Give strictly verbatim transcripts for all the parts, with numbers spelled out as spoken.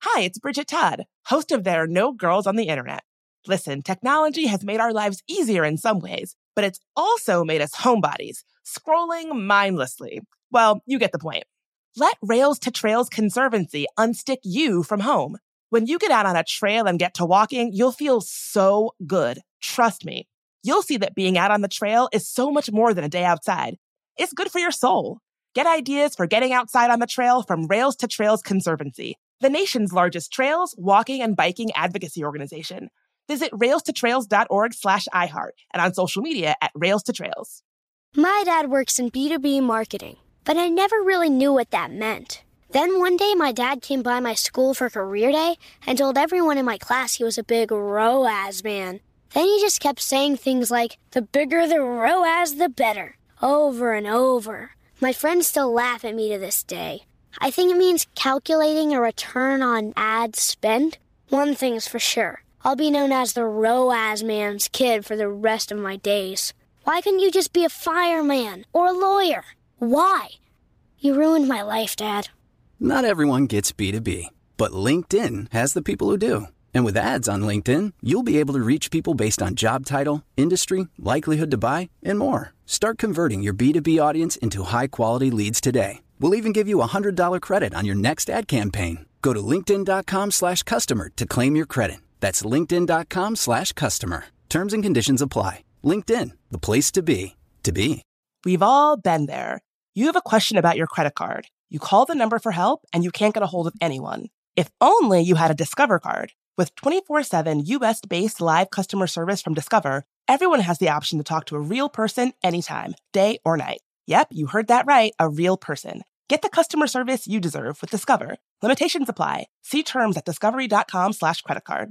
Hi, it's Bridget Todd, host of There Are No Girls on the Internet. Listen, technology has made our lives easier in some ways, but it's also made us homebodies, scrolling mindlessly. Well, you get the point. Let Rails to Trails Conservancy unstick you from home. When you get out on a trail and get to walking, you'll feel so good. Trust me. You'll see that being out on the trail is so much more than a day outside. It's good for your soul. Get ideas for getting outside on the trail from Rails to Trails Conservancy, the nation's largest trails, walking, and biking advocacy organization. Visit railstotrails.org slash iHeart and on social media at Rails to Trails. My dad works in B two B marketing, but I never really knew what that meant. Then one day my dad came by my school for career day and told everyone in my class he was a big R O A S man. Then he just kept saying things like, the bigger the R O A S, the better, over and over. My friends still laugh at me to this day. I think it means calculating a return on ad spend. One thing's for sure. I'll be known as the R O A S man's kid for the rest of my days. Why couldn't you just be a fireman or a lawyer? Why? You ruined my life, Dad. Not everyone gets B two B, but LinkedIn has the people who do. And with ads on LinkedIn, you'll be able to reach people based on job title, industry, likelihood to buy, and more. Start converting your B two B audience into high-quality leads today. We'll even give you a one hundred dollars credit on your next ad campaign. Go to linkedin.com slash customer to claim your credit. That's linkedin.com slash customer. Terms and conditions apply. LinkedIn, the place to be, to be. We've all been there. You have a question about your credit card. You call the number for help and you can't get a hold of anyone. If only you had a Discover card. With twenty-four seven U S-based live customer service from Discover, everyone has the option to talk to a real person anytime, day or night. Yep, you heard that right, a real person. Get the customer service you deserve with Discover. Limitations apply. See terms at discovery.com slash credit card.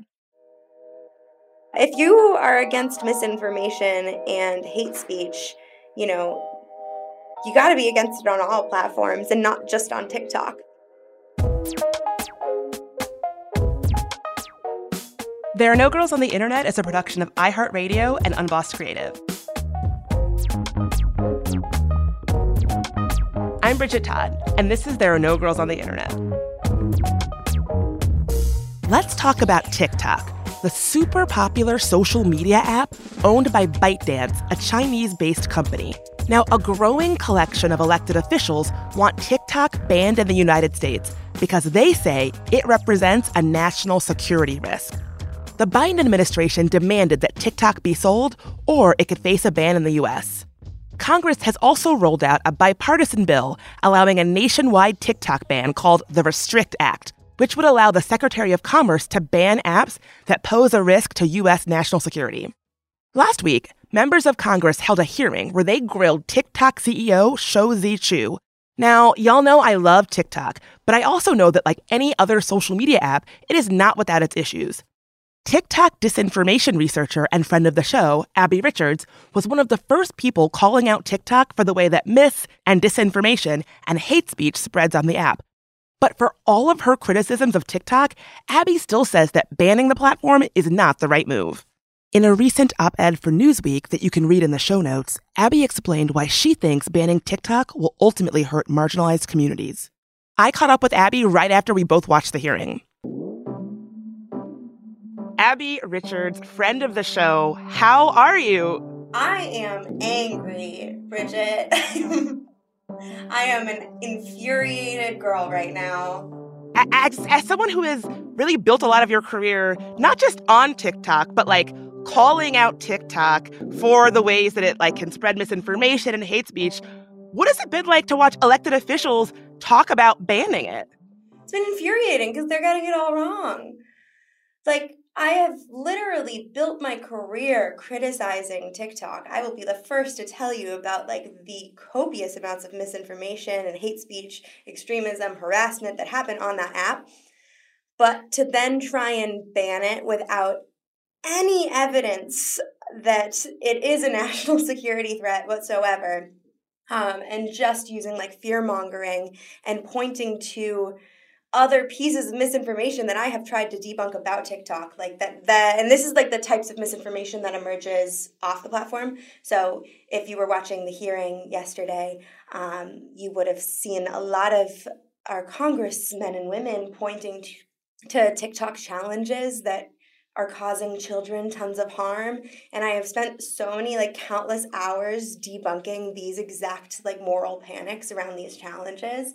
If you are against misinformation and hate speech, you know, you got to be against it on all platforms and not just on TikTok. There Are No Girls on the Internet is a production of iHeartRadio and Unbossed Creative. I'm Bridget Todd, and this is There Are No Girls on the Internet. Let's talk about TikTok, the super popular social media app owned by ByteDance, a Chinese-based company. Now, a growing collection of elected officials want TikTok banned in the United States because they say it represents a national security risk. The Biden administration demanded that TikTok be sold or it could face a ban in the U S. Congress has also rolled out a bipartisan bill allowing a nationwide TikTok ban called the Restrict Act, which would allow the Secretary of Commerce to ban apps that pose a risk to U S national security. Last week, members of Congress held a hearing where they grilled TikTok C E O Shou Zi Chew. Now, y'all know I love TikTok, but I also know that like any other social media app, it is not without its issues. TikTok disinformation researcher and friend of the show, Abby Richards, was one of the first people calling out TikTok for the way that myths and disinformation and hate speech spreads on the app. But for all of her criticisms of TikTok, Abby still says that banning the platform is not the right move. In a recent op-ed for Newsweek that you can read in the show notes, Abby explained why she thinks banning TikTok will ultimately hurt marginalized communities. I caught up with Abby right after we both watched the hearing. Abby Richards, friend of the show, how are you? I am angry, Bridget. I am an infuriated girl right now. As, as someone who has really built a lot of your career, not just on TikTok, but like calling out TikTok for the ways that it like can spread misinformation and hate speech, what has it been like to watch elected officials talk about banning it? It's been infuriating because they're getting it all wrong. Like, I have literally built my career criticizing TikTok. I will be the first to tell you about like the copious amounts of misinformation and hate speech, extremism, harassment that happen on that app. But to then try and ban it without any evidence that it is a national security threat whatsoever, um, and just using like fear-mongering and pointing to other pieces of misinformation that I have tried to debunk about TikTok, like that, that, and this is like the types of misinformation that emerges off the platform. So if you were watching the hearing yesterday, um, you would have seen a lot of our congressmen and women pointing to to TikTok challenges that are causing children tons of harm. And I have spent so many, like, countless hours debunking these exact, like, moral panics around these challenges,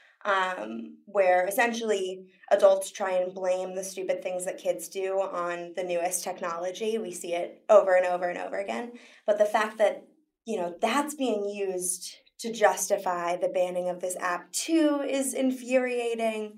um, where essentially adults try and blame the stupid things that kids do on the newest technology. We see it over and over and over again. But the fact that, you know, that's being used to justify the banning of this app too is infuriating.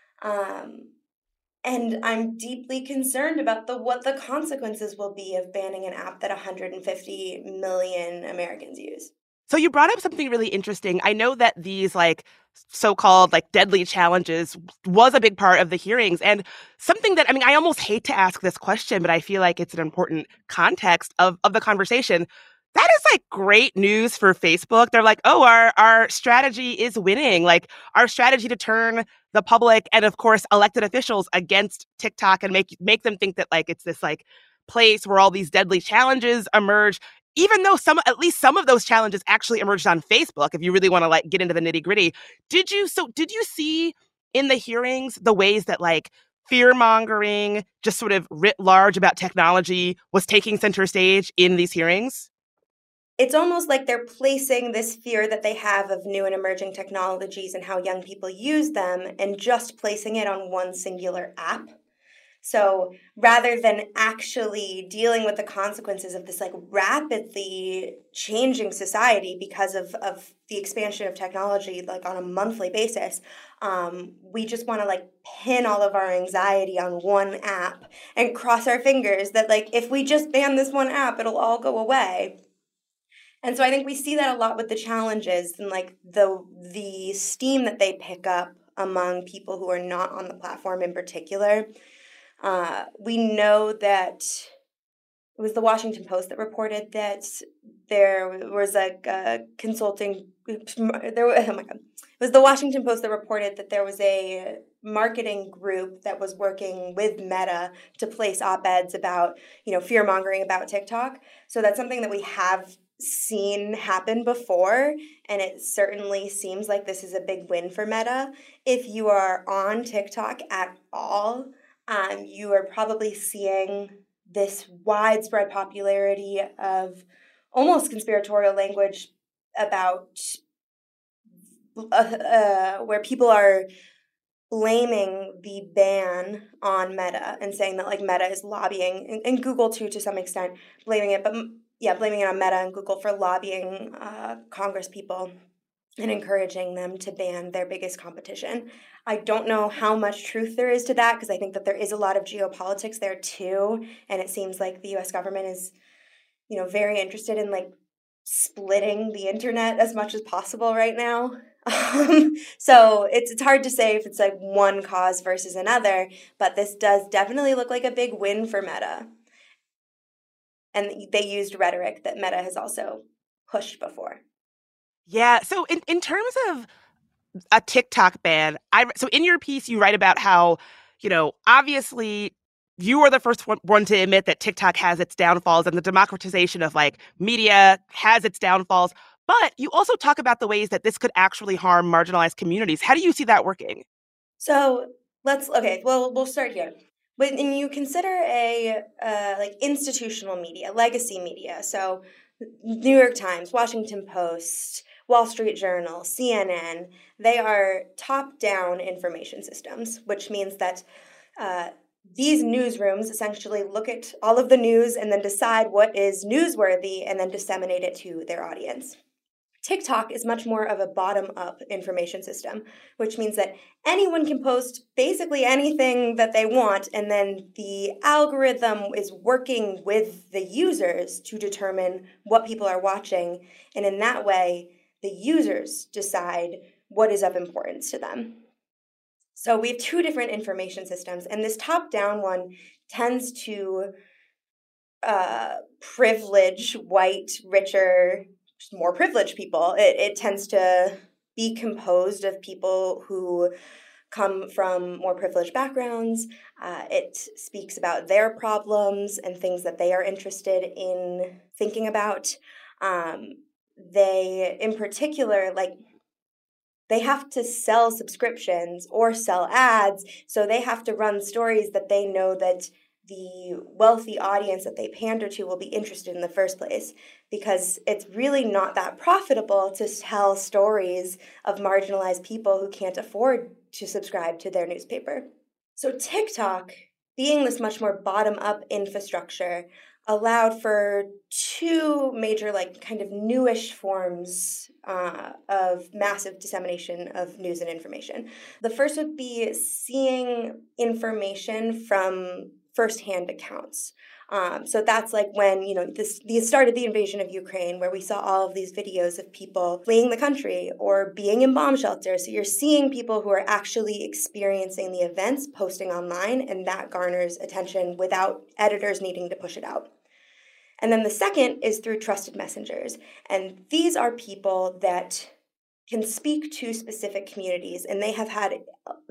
Um, and I'm deeply concerned about the what the consequences will be of banning an app that one hundred fifty million Americans use. So you brought up something really interesting. I know that these like so-called like deadly challenges was a big part of the hearings, and something that, I mean, I almost hate to ask this question, but I feel like it's an important context of, of the conversation. That is like great news for Facebook. They're like, oh, our our strategy is winning. Like our strategy to turn the public and of course elected officials against TikTok and make make them think that like it's this like place where all these deadly challenges emerge, even though some, at least some of those challenges actually emerged on Facebook, if you really want to like get into the nitty gritty. Did you, so did you see in the hearings the ways that like fear mongering, just sort of writ large about technology, was taking center stage in these hearings? It's almost like they're placing this fear that they have of new and emerging technologies and how young people use them and just placing it on one singular app. So rather than actually dealing with the consequences of this like rapidly changing society because of, of the expansion of technology, like on a monthly basis, um, we just want to like pin all of our anxiety on one app and cross our fingers that like if we just ban this one app, it'll all go away. And so I think we see that a lot with the challenges and like the the steam that they pick up among people who are not on the platform in particular. Uh, we know that it was the Washington Post that reported that there was like a consulting, there, oh my God. It was the Washington Post that reported that there was a marketing group that was working with Meta to place op-eds about, you know, fear-mongering about TikTok. So that's something that we have seen happen before, and it certainly seems like this is a big win for Meta. If you are on TikTok at all, um, you are probably seeing this widespread popularity of almost conspiratorial language about uh, uh, where people are blaming the ban on Meta and saying that like Meta is lobbying, and, and Google too to some extent, blaming it, but yeah, blaming it on Meta and Google for lobbying uh, Congress people and encouraging them to ban their biggest competition. I don't know how much truth there is to that because I think that there is a lot of geopolitics there too, and it seems like the U S government is, you know, very interested in like splitting the internet as much as possible right now. Um, so it's it's hard to say if it's like one cause versus another, but this does definitely look like a big win for Meta. And they used rhetoric that Meta has also pushed before. Yeah. So in, in terms of a TikTok ban, I so in your piece you write about how, you know, obviously you are the first one, one to admit that TikTok has its downfalls and the democratization of like media has its downfalls. But you also talk about the ways that this could actually harm marginalized communities. How do you see that working? So let's okay. Well, we'll start here. When you consider a uh, like institutional media, legacy media, so New York Times, Washington Post, Wall Street Journal, C N N, they are top-down information systems, which means that uh, these newsrooms essentially look at all of the news and then decide what is newsworthy and then disseminate it to their audience. TikTok is much more of a bottom-up information system, which means that anyone can post basically anything that they want, and then the algorithm is working with the users to determine what people are watching, and in that way, the users decide what is of importance to them. So we have two different information systems, and this top-down one tends to uh, privilege white, richer, more privileged people. It, it tends to be composed of people who come from more privileged backgrounds. Uh, it speaks about their problems and things that they are interested in thinking about. Um, they, in particular, like they have to sell subscriptions or sell ads. So they have to run stories that they know that the wealthy audience that they pander to will be interested in the first place, because it's really not that profitable to tell stories of marginalized people who can't afford to subscribe to their newspaper. So TikTok, being this much more bottom-up infrastructure, allowed for two major, like, kind of newish forms uh, of massive dissemination of news and information. The first would be seeing information from firsthand accounts. Um, so that's like when, you know, this the start of the invasion of Ukraine, where we saw all of these videos of people fleeing the country or being in bomb shelters. So you're seeing people who are actually experiencing the events, posting online, and that garners attention without editors needing to push it out. And then the second is through trusted messengers. And these are people that can speak to specific communities, and they have had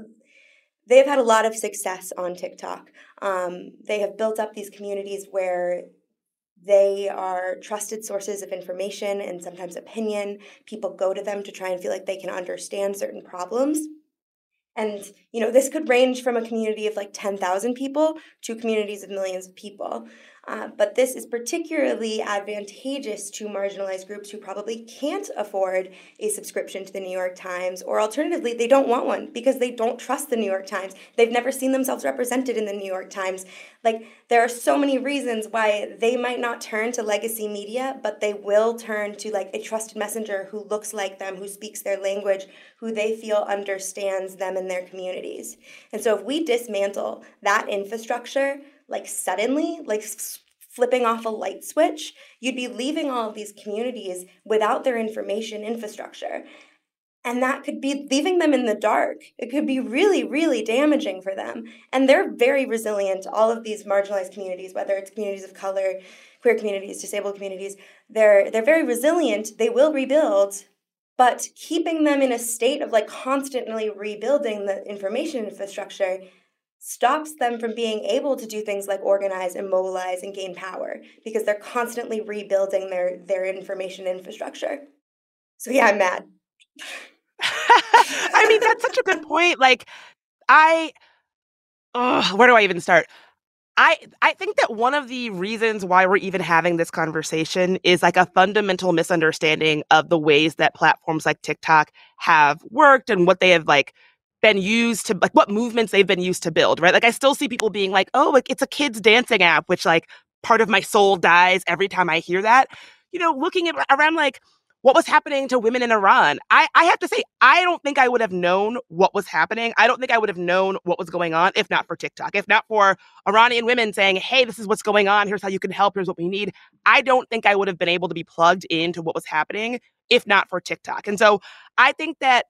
they have had a lot of success on TikTok. Um, they have built up these communities where they are trusted sources of information and sometimes opinion. People go to them to try and feel like they can understand certain problems. And, you know, this could range from a community of like ten thousand people to communities of millions of people. Uh, but this is particularly advantageous to marginalized groups who probably can't afford a subscription to the New York Times, or alternatively, they don't want one because they don't trust the New York Times. They've never seen themselves represented in the New York Times. Like, there are so many reasons why they might not turn to legacy media, but they will turn to like a trusted messenger who looks like them, who speaks their language, who they feel understands them and their communities. And so if we dismantle that infrastructure, like suddenly, like flipping off a light switch, you'd be leaving all of these communities without their information infrastructure. And that could be leaving them in the dark. It could be really, really damaging for them. And they're very resilient, all of these marginalized communities, whether it's communities of color, queer communities, disabled communities, they're they're very resilient. They will rebuild, but keeping them in a state of like constantly rebuilding the information infrastructure stops them from being able to do things like organize and mobilize and gain power, because they're constantly rebuilding their, their information infrastructure. So yeah, I'm mad. I mean, that's such a good point. Like, I, oh, where do I even start? I I think that one of the reasons why we're even having this conversation is like a fundamental misunderstanding of the ways that platforms like TikTok have worked and what they have like been used to, like what movements they've been used to build, right? Like I still see people being like, oh, like it's a kids dancing app, which like part of my soul dies every time I hear that. You know, looking at around like what was happening to women in Iran. I, I have to say, I don't think I would have known what was happening. I don't think I would have known what was going on if not for TikTok, if not for Iranian women saying, hey, this is what's going on. Here's how you can help. Here's what we need. I don't think I would have been able to be plugged into what was happening if not for TikTok. And so I think that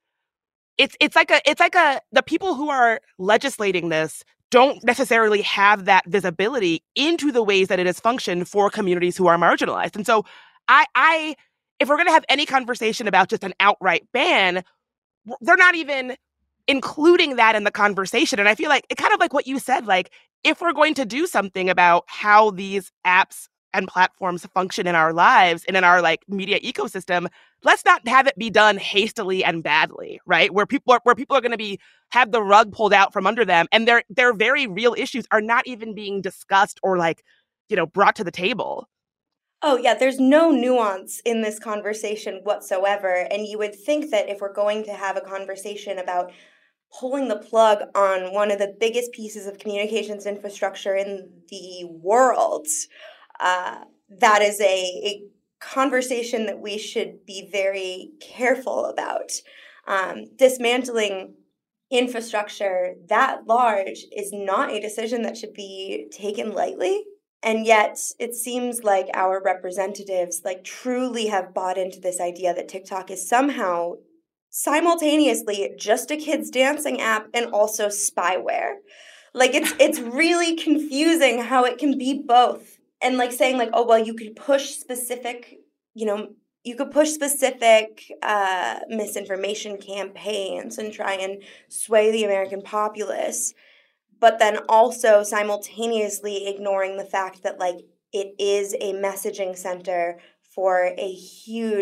it's it's like a it's like a the people who are legislating this don't necessarily have that visibility into the ways that it has functioned for communities who are marginalized. And so I I if we're going to have any conversation about just an outright ban, they're not even including that in the conversation. And I feel like it kind of like what you said, like if we're going to do something about how these apps and platforms function in our lives and in our like media ecosystem, let's not have it be done hastily and badly, right? Where people are, where people are going to be have the rug pulled out from under them, and their their very real issues are not even being discussed or like, you know, brought to the table. Oh, yeah, there's no nuance in this conversation whatsoever. And you would think that if we're going to have a conversation about pulling the plug on one of the biggest pieces of communications infrastructure in the world, uh, that is a, a conversation that we should be very careful about. Um, dismantling infrastructure that large is not a decision that should be taken lightly. And yet it seems like our representatives like truly have bought into this idea that TikTok is somehow simultaneously just a kids dancing app and also spyware. Like it's it's really confusing how it can be both. And like saying like, oh, well, you could push specific, you know, you could push specific uh, misinformation campaigns and try and sway the American populace, but then also simultaneously ignoring the fact that like it is a messaging center for a huge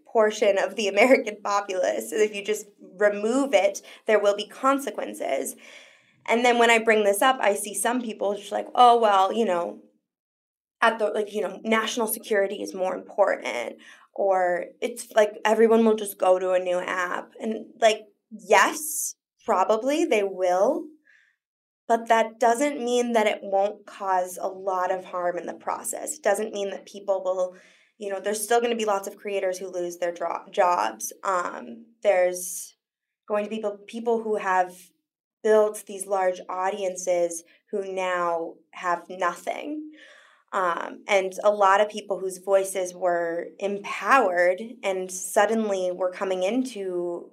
portion of the American populace. If you just remove it, there will be consequences. And then when I bring this up, I see some people just like, oh, well, you know, at the, like, you know, national security is more important, or it's like everyone will just go to a new app. And like, yes, probably they will, but that doesn't mean that it won't cause a lot of harm in the process. It doesn't mean that people will, you know, there's still going to be lots of creators who lose their dro- jobs. Um, there's going to be people, people who have built these large audiences who now have nothing. Um, and a lot of people whose voices were empowered and suddenly were coming into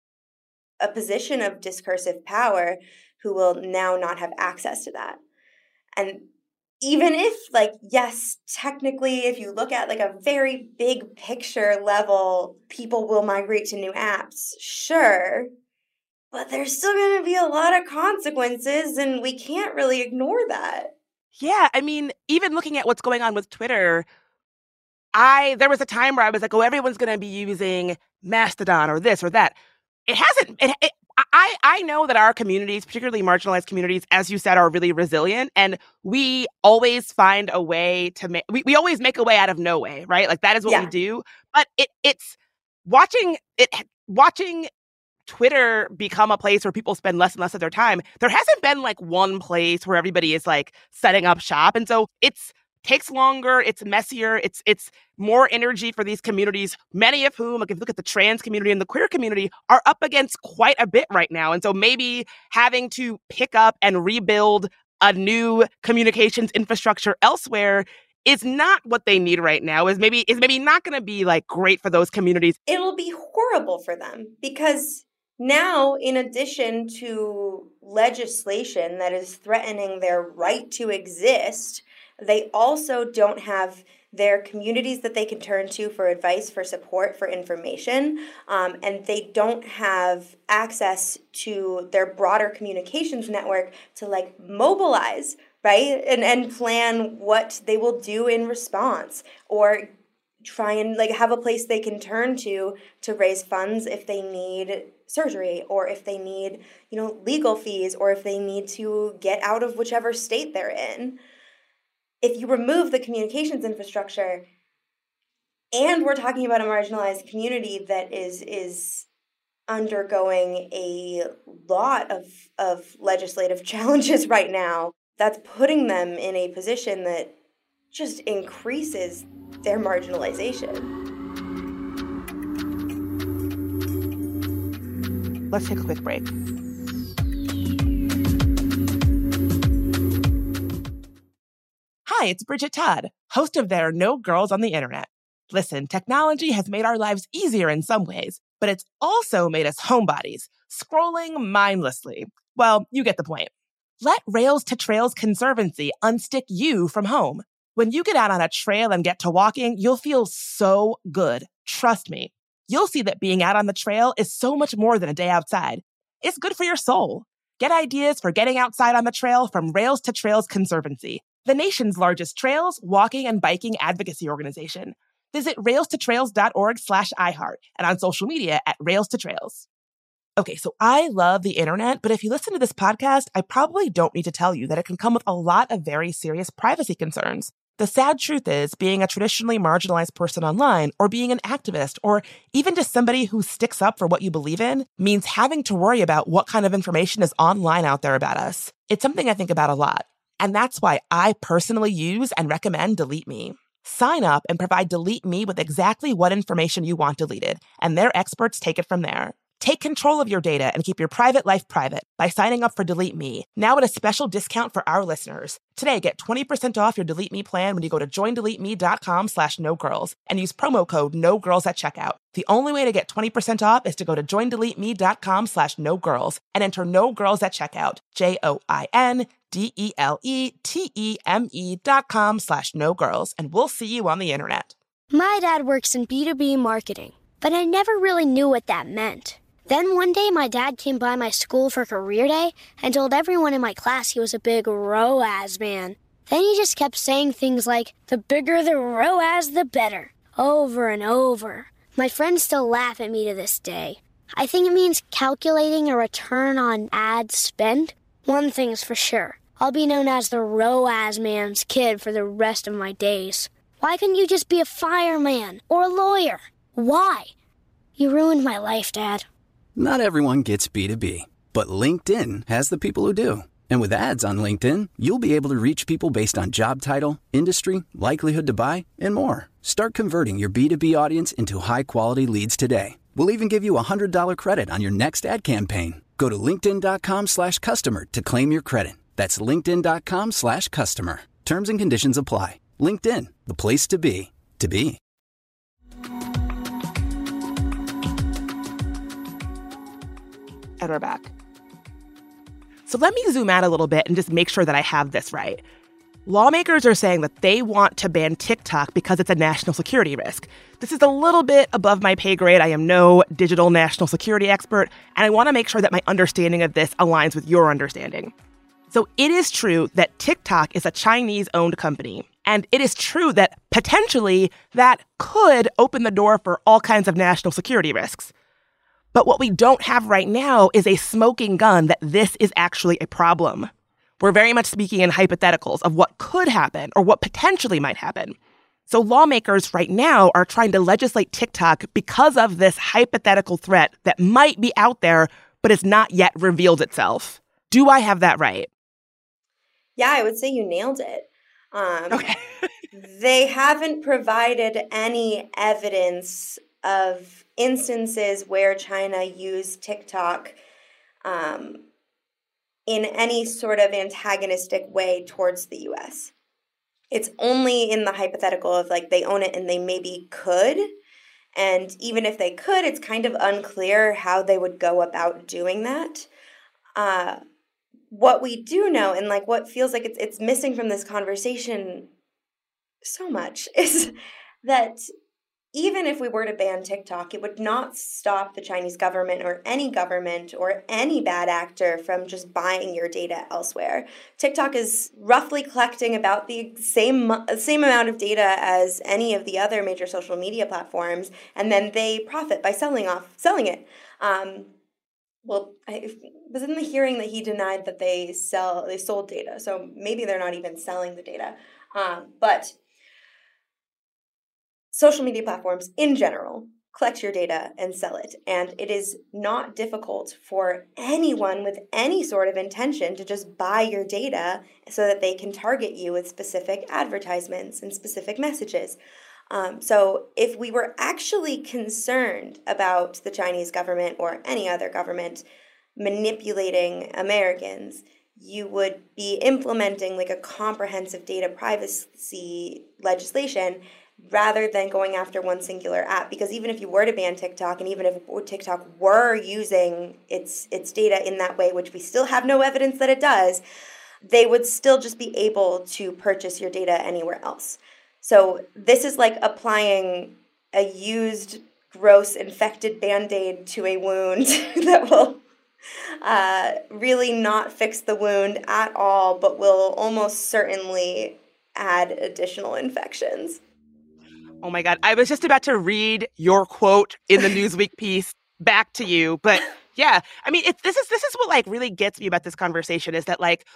a position of discursive power who will now not have access to that. And even if, like, yes, technically, if you look at like a very big picture level, people will migrate to new apps, sure, but there's still going to be a lot of consequences, and we can't really ignore that. Yeah, I mean, even looking at what's going on with Twitter, I there was a time where I was like, oh, everyone's going to be using Mastodon or this or that. It hasn't. It, it, I, I know that our communities, particularly marginalized communities, as you said, are really resilient. And we always find a way to make, we, we always make a way out of no way, right? Like that is what Yeah. we do. But it it's watching it, watching Twitter become a place where people spend less and less of their time. There hasn't been like one place where everybody is like setting up shop. And so it's takes longer, it's messier, it's it's more energy for these communities, many of whom, like if you look at the trans community and the queer community, are up against quite a bit right now. And so maybe having to pick up and rebuild a new communications infrastructure elsewhere is not what they need right now, is maybe is maybe not going to be like great for those communities. It'll be horrible for them because now, in addition to legislation that is threatening their right to exist, they also don't have their communities that they can turn to for advice, for support, for information, um, and they don't have access to their broader communications network to like mobilize, right, and and plan what they will do in response, or try and like have a place they can turn to to raise funds if they need surgery, or if they need, you know, legal fees, or if they need to get out of whichever state they're in. If you remove the communications infrastructure, and we're talking about a marginalized community that is is undergoing a lot of, of legislative challenges right now, that's putting them in a position that just increases their marginalization. Let's take a quick break. Hi, it's Bridget Todd, host of There Are No Girls on the Internet. Listen, technology has made our lives easier in some ways, but it's also made us homebodies, scrolling mindlessly. Well, you get the point. Let Rails to Trails Conservancy unstick you from home. When you get out on a trail and get to walking, you'll feel so good. Trust me. You'll see that being out on the trail is so much more than a day outside. It's good for your soul. Get ideas for getting outside on the trail from Rails to Trails Conservancy, the nation's largest trails, walking, and biking advocacy organization. Visit railstotrails.org slash iHeart and on social media at Rails to Trails. Okay, so I love the internet, but if you listen to this podcast, I probably don't need to tell you that it can come with a lot of very serious privacy concerns. The sad truth is, being a traditionally marginalized person online, or being an activist, or even just somebody who sticks up for what you believe in, means having to worry about what kind of information is online out there about us. It's something I think about a lot. And that's why I personally use and recommend Delete Me. Sign up and provide Delete Me with exactly what information you want deleted, and their experts take it from there. Take control of your data and keep your private life private by signing up for Delete Me, now at a special discount for our listeners. Today, get twenty percent off your Delete Me plan when you go to joindeleteme.com slash no girls and use promo code no girls at checkout. The only way to get twenty percent off is to go to joindeleteme.com slash no girls and enter no girls at checkout. J O I N D E L E T E M E dot com slash no girls, and we'll see you on the internet. My dad works in B two B marketing, but I never really knew what that meant. Then one day my dad came by my school for career day and told everyone in my class he was a big R O A S man. Then he just kept saying things like, the bigger the R O A S, the better, over and over. My friends still laugh at me to this day. I think it means calculating a return on ad spend. One thing's for sure. I'll be known as the R O A S man's kid for the rest of my days. Why couldn't you just be a fireman or a lawyer? Why? You ruined my life, Dad. Not everyone gets B two B, but LinkedIn has the people who do. And with ads on LinkedIn, you'll be able to reach people based on job title, industry, likelihood to buy, and more. Start converting your B two B audience into high-quality leads today. We'll even give you a one hundred dollars credit on your next ad campaign. Go to linkedin.com slash customer to claim your credit. That's linkedin.com slash customer. Terms and conditions apply. LinkedIn, the place to be, to be. And we're back. So let me zoom out a little bit and just make sure that I have this right. Lawmakers are saying that they want to ban TikTok because it's a national security risk. This is a little bit above my pay grade. I am no digital national security expert, and I want to make sure that my understanding of this aligns with your understanding. So it is true that TikTok is a Chinese-owned company, and it is true that potentially that could open the door for all kinds of national security risks. But what we don't have right now is a smoking gun that this is actually a problem. We're very much speaking in hypotheticals of what could happen or what potentially might happen. So lawmakers right now are trying to legislate TikTok because of this hypothetical threat that might be out there, but has not yet revealed itself. Do I have that right? Yeah, I would say you nailed it. Um, okay. They haven't provided any evidence of instances where China used TikTok um, in any sort of antagonistic way towards the U S. It's only in the hypothetical of like they own it and they maybe could. And even if they could, it's kind of unclear how they would go about doing that. Uh, what we do know, and like what feels like it's it's missing from this conversation so much, is that even if we were to ban TikTok, it would not stop the Chinese government or any government or any bad actor from just buying your data elsewhere. TikTok is roughly collecting about the same same amount of data as any of the other major social media platforms, and then they profit by selling off selling it. Um, well, I was in the hearing that he denied that they sell they sold data, so maybe they're not even selling the data, um, but. Social media platforms in general collect your data and sell it. And it is not difficult for anyone with any sort of intention to just buy your data so that they can target you with specific advertisements and specific messages. Um, so if we were actually concerned about the Chinese government or any other government manipulating Americans, you would be implementing like a comprehensive data privacy legislation rather than going after one singular app. Because even if you were to ban TikTok, and even if TikTok were using its its data in that way, which we still have no evidence that it does, they would still just be able to purchase your data anywhere else. So this is like applying a used, gross, infected Band-Aid to a wound that will uh, really not fix the wound at all, but will almost certainly add additional infections. Oh my God. I was just about to read your quote in the Newsweek piece back to you. But yeah, I mean, it's this is this is what like really gets me about this conversation is that like,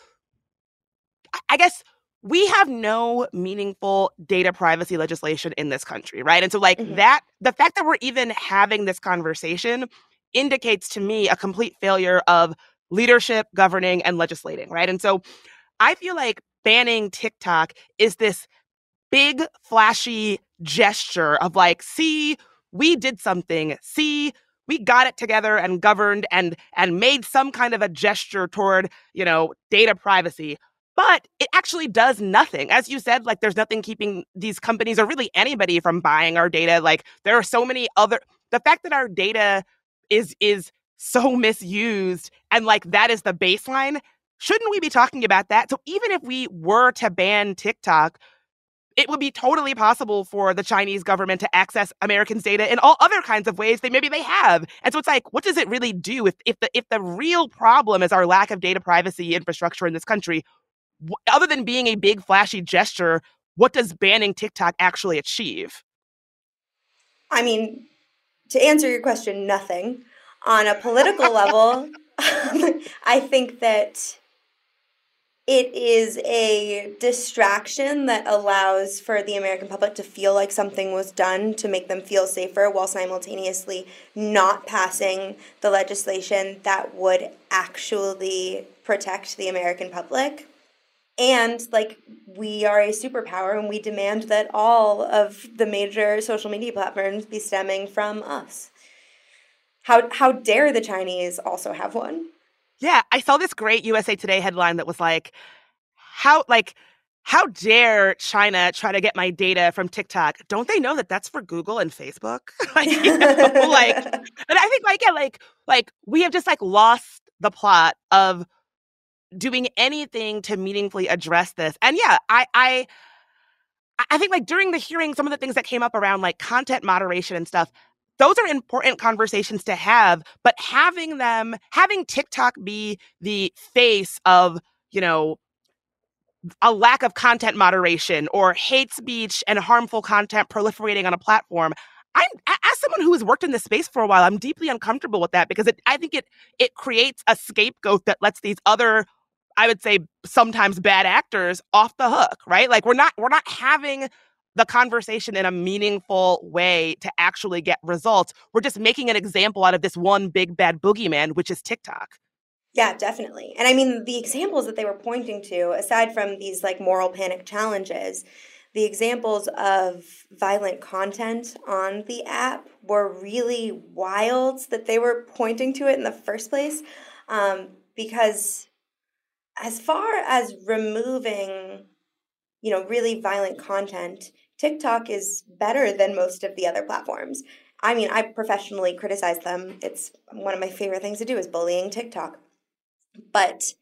I guess we have no meaningful data privacy legislation in this country, right? And so like mm-hmm. that, the fact that we're even having this conversation indicates to me a complete failure of leadership, governing, and legislating, right? And so I feel like banning TikTok is this big, flashy gesture of like, see, we did something. See, we got it together and governed and and made some kind of a gesture toward, you know, data privacy. But it actually does nothing. As you said, like there's nothing keeping these companies or really anybody from buying our data. Like there are so many other, the fact that our data is is so misused and like that is the baseline, shouldn't we be talking about that? So even if we were to ban TikTok, it would be totally possible for the Chinese government to access Americans' data in all other kinds of ways that maybe they have. And so it's like, what does it really do if, if the if the real problem is our lack of data privacy infrastructure in this country? W- other than being a big flashy gesture, what does banning TikTok actually achieve? I mean, to answer your question, nothing. On a political level, I think that it is a distraction that allows for the American public to feel like something was done to make them feel safer while simultaneously not passing the legislation that would actually protect the American public. And, like, we are a superpower and we demand that all of the major social media platforms be stemming from us. How how dare the Chinese also have one? Yeah, I saw this great U S A Today headline that was like, how like how dare China try to get my data from TikTok? Don't they know that that's for Google and Facebook? like, you know, like, and I think like yeah, like like we have just like lost the plot of doing anything to meaningfully address this. And yeah, I I I think like during the hearing, some of the things that came up around like content moderation and stuff, those are important conversations to have, but having them, having TikTok be the face of, you know, a lack of content moderation or hate speech and harmful content proliferating on a platform, I'm, as someone who has worked in this space for a while, I'm deeply uncomfortable with that because it, I think it it creates a scapegoat that lets these other, I would say, sometimes bad actors off the hook, right? Like we're not we're not having the conversation in a meaningful way to actually get results. We're just making an example out of this one big bad boogeyman, which is TikTok. Yeah, definitely. And I mean, the examples that they were pointing to, aside from these like moral panic challenges, the examples of violent content on the app were really wild that they were pointing to it in the first place. Um, because as far as removing, you know, really violent content, TikTok is better than most of the other platforms. I mean, I professionally criticize them. It's one of my favorite things to do is bullying TikTok. But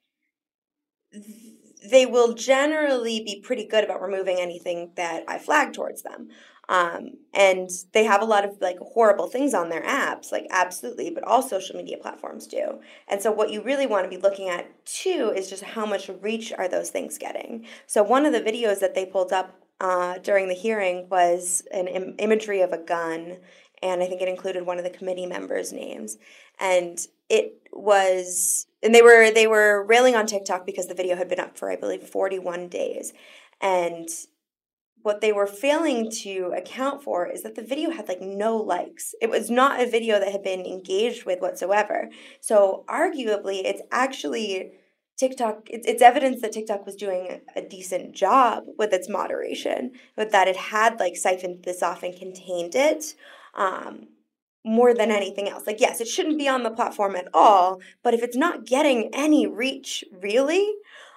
they will generally be pretty good about removing anything that I flag towards them. Um, and they have a lot of like horrible things on their apps, like absolutely, but all social media platforms do. And so what you really want to be looking at too is just how much reach are those things getting. So one of the videos that they pulled up uh, during the hearing was an Im- imagery of a gun, and I think it included one of the committee members' names. And it was, and they were they were railing on TikTok because the video had been up for, I believe, forty-one days. And what they were failing to account for is that the video had like no likes. It was not a video that had been engaged with whatsoever. So arguably, it's actually TikTok, it's, it's evidence that TikTok was doing a decent job with its moderation, but that it had like siphoned this off and contained it. Um, more than anything else. Like, yes, it shouldn't be on the platform at all, but if it's not getting any reach, really,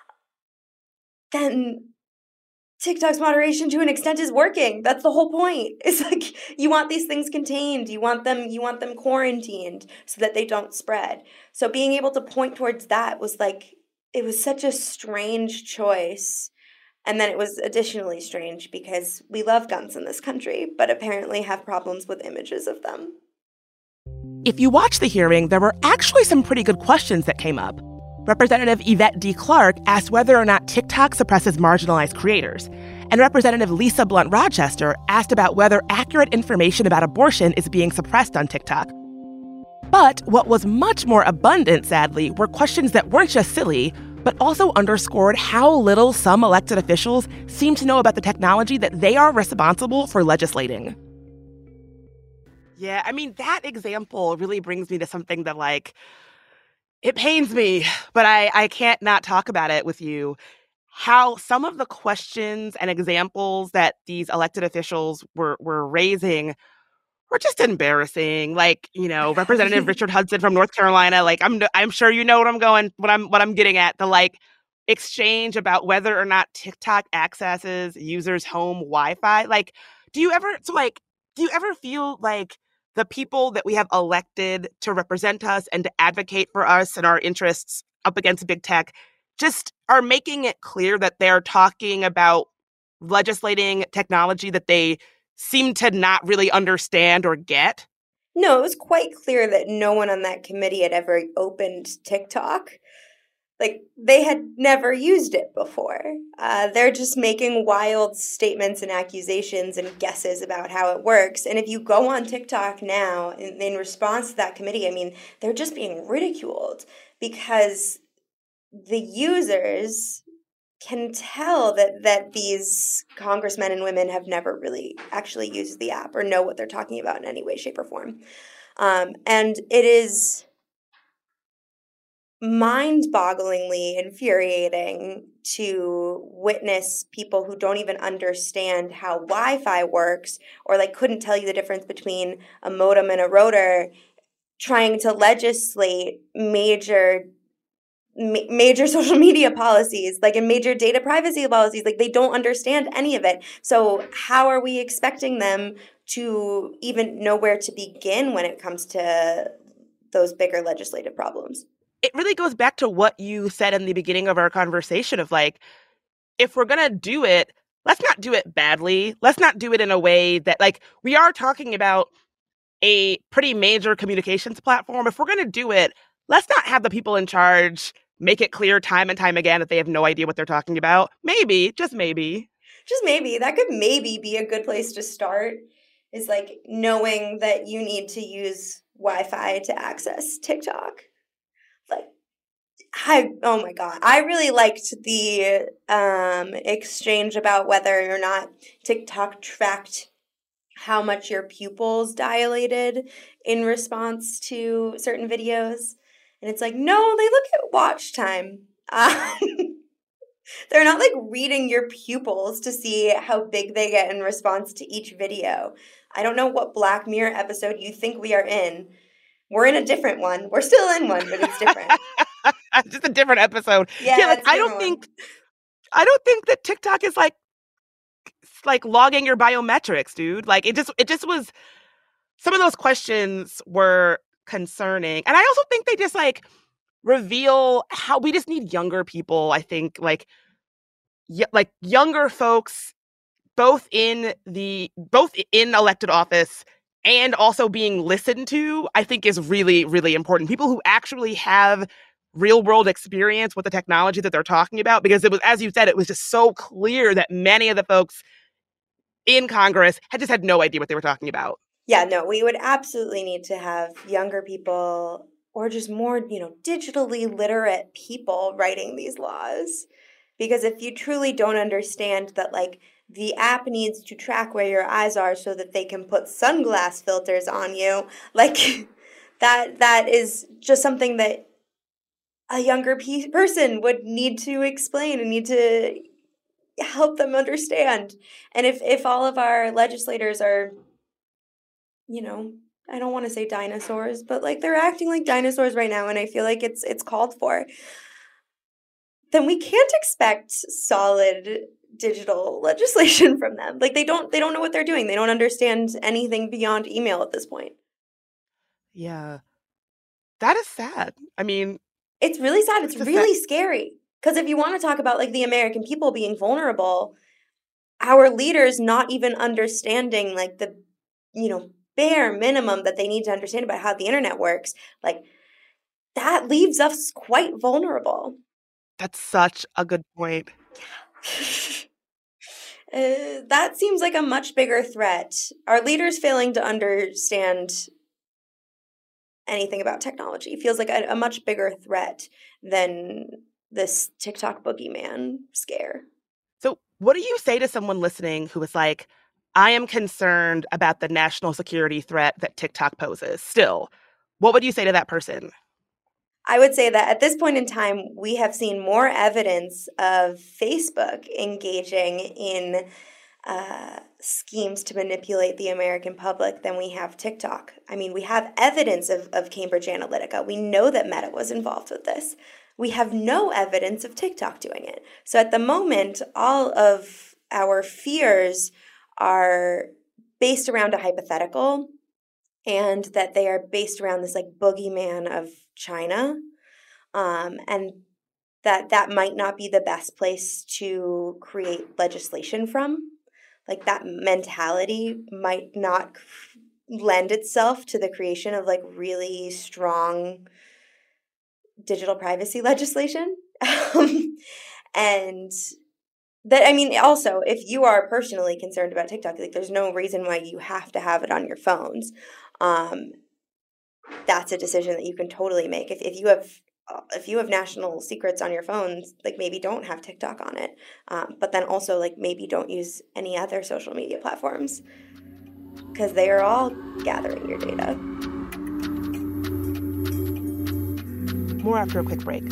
then TikTok's moderation to an extent is working. That's the whole point. It's like you want these things contained. You want them, you want them quarantined so that they don't spread. So being able to point towards that was like, it was such a strange choice. And then it was additionally strange because we love guns in this country, but apparently have problems with images of them. If you watch the hearing, there were actually some pretty good questions that came up. Representative Yvette D. Clarke asked whether or not TikTok suppresses marginalized creators, and Representative Lisa Blunt Rochester asked about whether accurate information about abortion is being suppressed on TikTok. But what was much more abundant, sadly, were questions that weren't just silly, but also underscored how little some elected officials seem to know about the technology that they are responsible for legislating. Yeah, I mean, that example really brings me to something that, like, it pains me, but I, I can't not talk about it with you. How some of the questions and examples that these elected officials were, were raising were just embarrassing. Like, you know, Representative Richard Hudson from North Carolina, like, I'm I'm sure you know what I'm going, what I'm what I'm getting at. The like exchange about whether or not TikTok accesses users' home Wi-Fi. Like, do you ever so like do you ever feel like the people that we have elected to represent us and to advocate for us and our interests up against big tech just are making it clear that they're talking about legislating technology that they seem to not really understand or get? No, it was quite clear that no one on that committee had ever opened TikTok. like they had never used it before. Uh, they're just making wild statements and accusations and guesses about how it works. And if you go on TikTok now in, in response to that committee, I mean, they're just being ridiculed because the users can tell that that these congressmen and women have never really actually used the app or know what they're talking about in any way, shape, or form. Um, and it is mind-bogglingly infuriating to witness people who don't even understand how Wi-Fi works or like couldn't tell you the difference between a modem and a router trying to legislate major ma- major social media policies, like in major data privacy policies. Like they don't understand any of it. So how are we expecting them to even know where to begin when it comes to those bigger legislative problems? It really goes back to what you said in the beginning of our conversation of like, if we're going to do it, let's not do it badly. Let's not do it in a way that, like, we are talking about a pretty major communications platform. If we're going to do it, let's not have the people in charge make it clear time and time again that they have no idea what they're talking about. Maybe, just maybe. Just maybe. That could maybe be a good place to start, is like knowing that you need to use Wi-Fi to access TikTok. Like, I, oh my God. I really liked the um, exchange about whether or not TikTok tracked how much your pupils dilated in response to certain videos. And it's like, no, they look at watch time. Um, they're not like reading your pupils to see how big they get in response to each video. I don't know what Black Mirror episode you think we are in. We're in a different one. We're still in one, but it's different. Just a different episode. Yeah, yeah like, it's a I don't different think one. I don't think that TikTok is like like logging your biometrics, dude. Like it just it just was, some of those questions were concerning. And I also think they just like reveal how we just need younger people, I think, like y- like younger folks both in the both in elected office and also being listened to, I think is really, really important. People who actually have real world experience with the technology that they're talking about, because it was, as you said, it was just so clear that many of the folks in Congress had just had no idea what they were talking about. Yeah, no, we would absolutely need to have younger people or just more, you know, digitally literate people writing these laws. Because if you truly don't understand that, like, the app needs to track where your eyes are so that they can put sunglass filters on you, like, that that is just something that a younger pe- person would need to explain and need to help them understand. And if, if all of our legislators are, you know, I don't want to say dinosaurs, but like they're acting like dinosaurs right now, and I feel like it's it's called for, then we can't expect solid digital legislation from them. Like they don't they don't know what they're doing. They don't understand anything beyond email at this point. Yeah. That is sad. I mean, it's really sad. It's it's really sad. scary. Because if you want to talk about like the American people being vulnerable, our leaders not even understanding like the, you know, bare minimum that they need to understand about how the internet works, like that leaves us quite vulnerable. That's such a good point. uh, that seems like a much bigger threat. Our leaders failing to understand anything about technology feels like a, a much bigger threat than this TikTok boogeyman scare. So what do you say to someone listening who is like, I am concerned about the national security threat that TikTok poses still? What would you say to that person? I would say that at this point in time, we have seen more evidence of Facebook engaging in uh, schemes to manipulate the American public than we have TikTok. I mean, we have evidence of, of Cambridge Analytica. We know that Meta was involved with this. We have no evidence of TikTok doing it. So at the moment, all of our fears are based around a hypothetical, and that they are based around this like boogeyman of China, um, and that that might not be the best place to create legislation from. Like that mentality might not lend itself to the creation of like really strong digital privacy legislation. Um, and that, I mean, also, if you are personally concerned about TikTok, like there's no reason why you have to have it on your phones. Um, that's a decision that you can totally make. If if you have if you have national secrets on your phones, like maybe don't have TikTok on it. Um, but then also like maybe don't use any other social media platforms because they are all gathering your data. More after a quick break.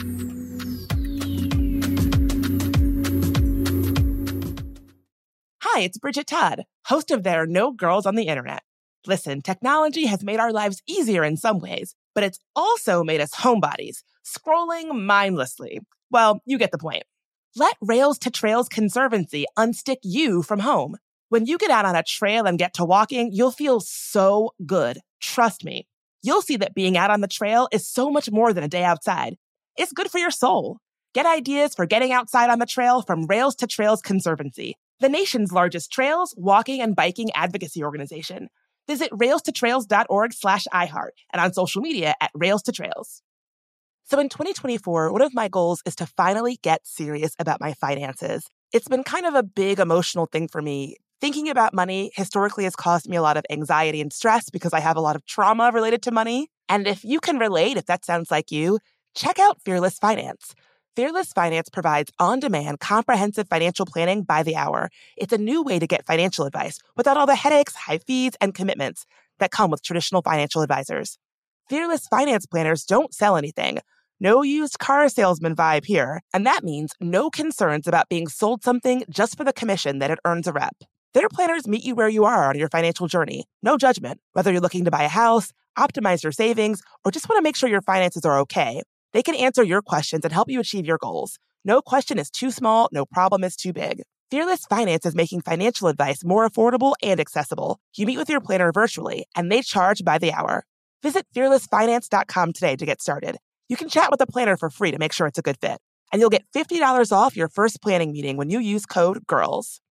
Hi, it's Bridget Todd, host of There Are No Girls on the Internet. Listen, technology has made our lives easier in some ways, but it's also made us homebodies, scrolling mindlessly. Well, you get the point. Let Rails to Trails Conservancy unstick you from home. When you get out on a trail and get to walking, you'll feel so good. Trust me. You'll see that being out on the trail is so much more than a day outside. It's good for your soul. Get ideas for getting outside on the trail from Rails to Trails Conservancy, the nation's largest trails, walking, and biking advocacy organization. Visit rails to trails dot org slash iHeart and on social media at Rails to Trails. So in twenty twenty-four, one of my goals is to finally get serious about my finances. It's been kind of a big emotional thing for me. Thinking about money historically has caused me a lot of anxiety and stress because I have a lot of trauma related to money. And if you can relate, if that sounds like you, check out Fearless Finance. Fearless Finance provides on-demand, comprehensive financial planning by the hour. It's a new way to get financial advice without all the headaches, high fees, and commitments that come with traditional financial advisors. Fearless Finance planners don't sell anything. No used car salesman vibe here, and that means no concerns about being sold something just for the commission that it earns a rep. Their planners meet you where you are on your financial journey. No judgment, whether you're looking to buy a house, optimize your savings, or just want to make sure your finances are okay. They can answer your questions and help you achieve your goals. No question is too small, no problem is too big. Fearless Finance is making financial advice more affordable and accessible. You meet with your planner virtually, and they charge by the hour. Visit fearless finance dot com today to get started. You can chat with a planner for free to make sure it's a good fit. And you'll get fifty dollars off your first planning meeting when you use code GIRLS.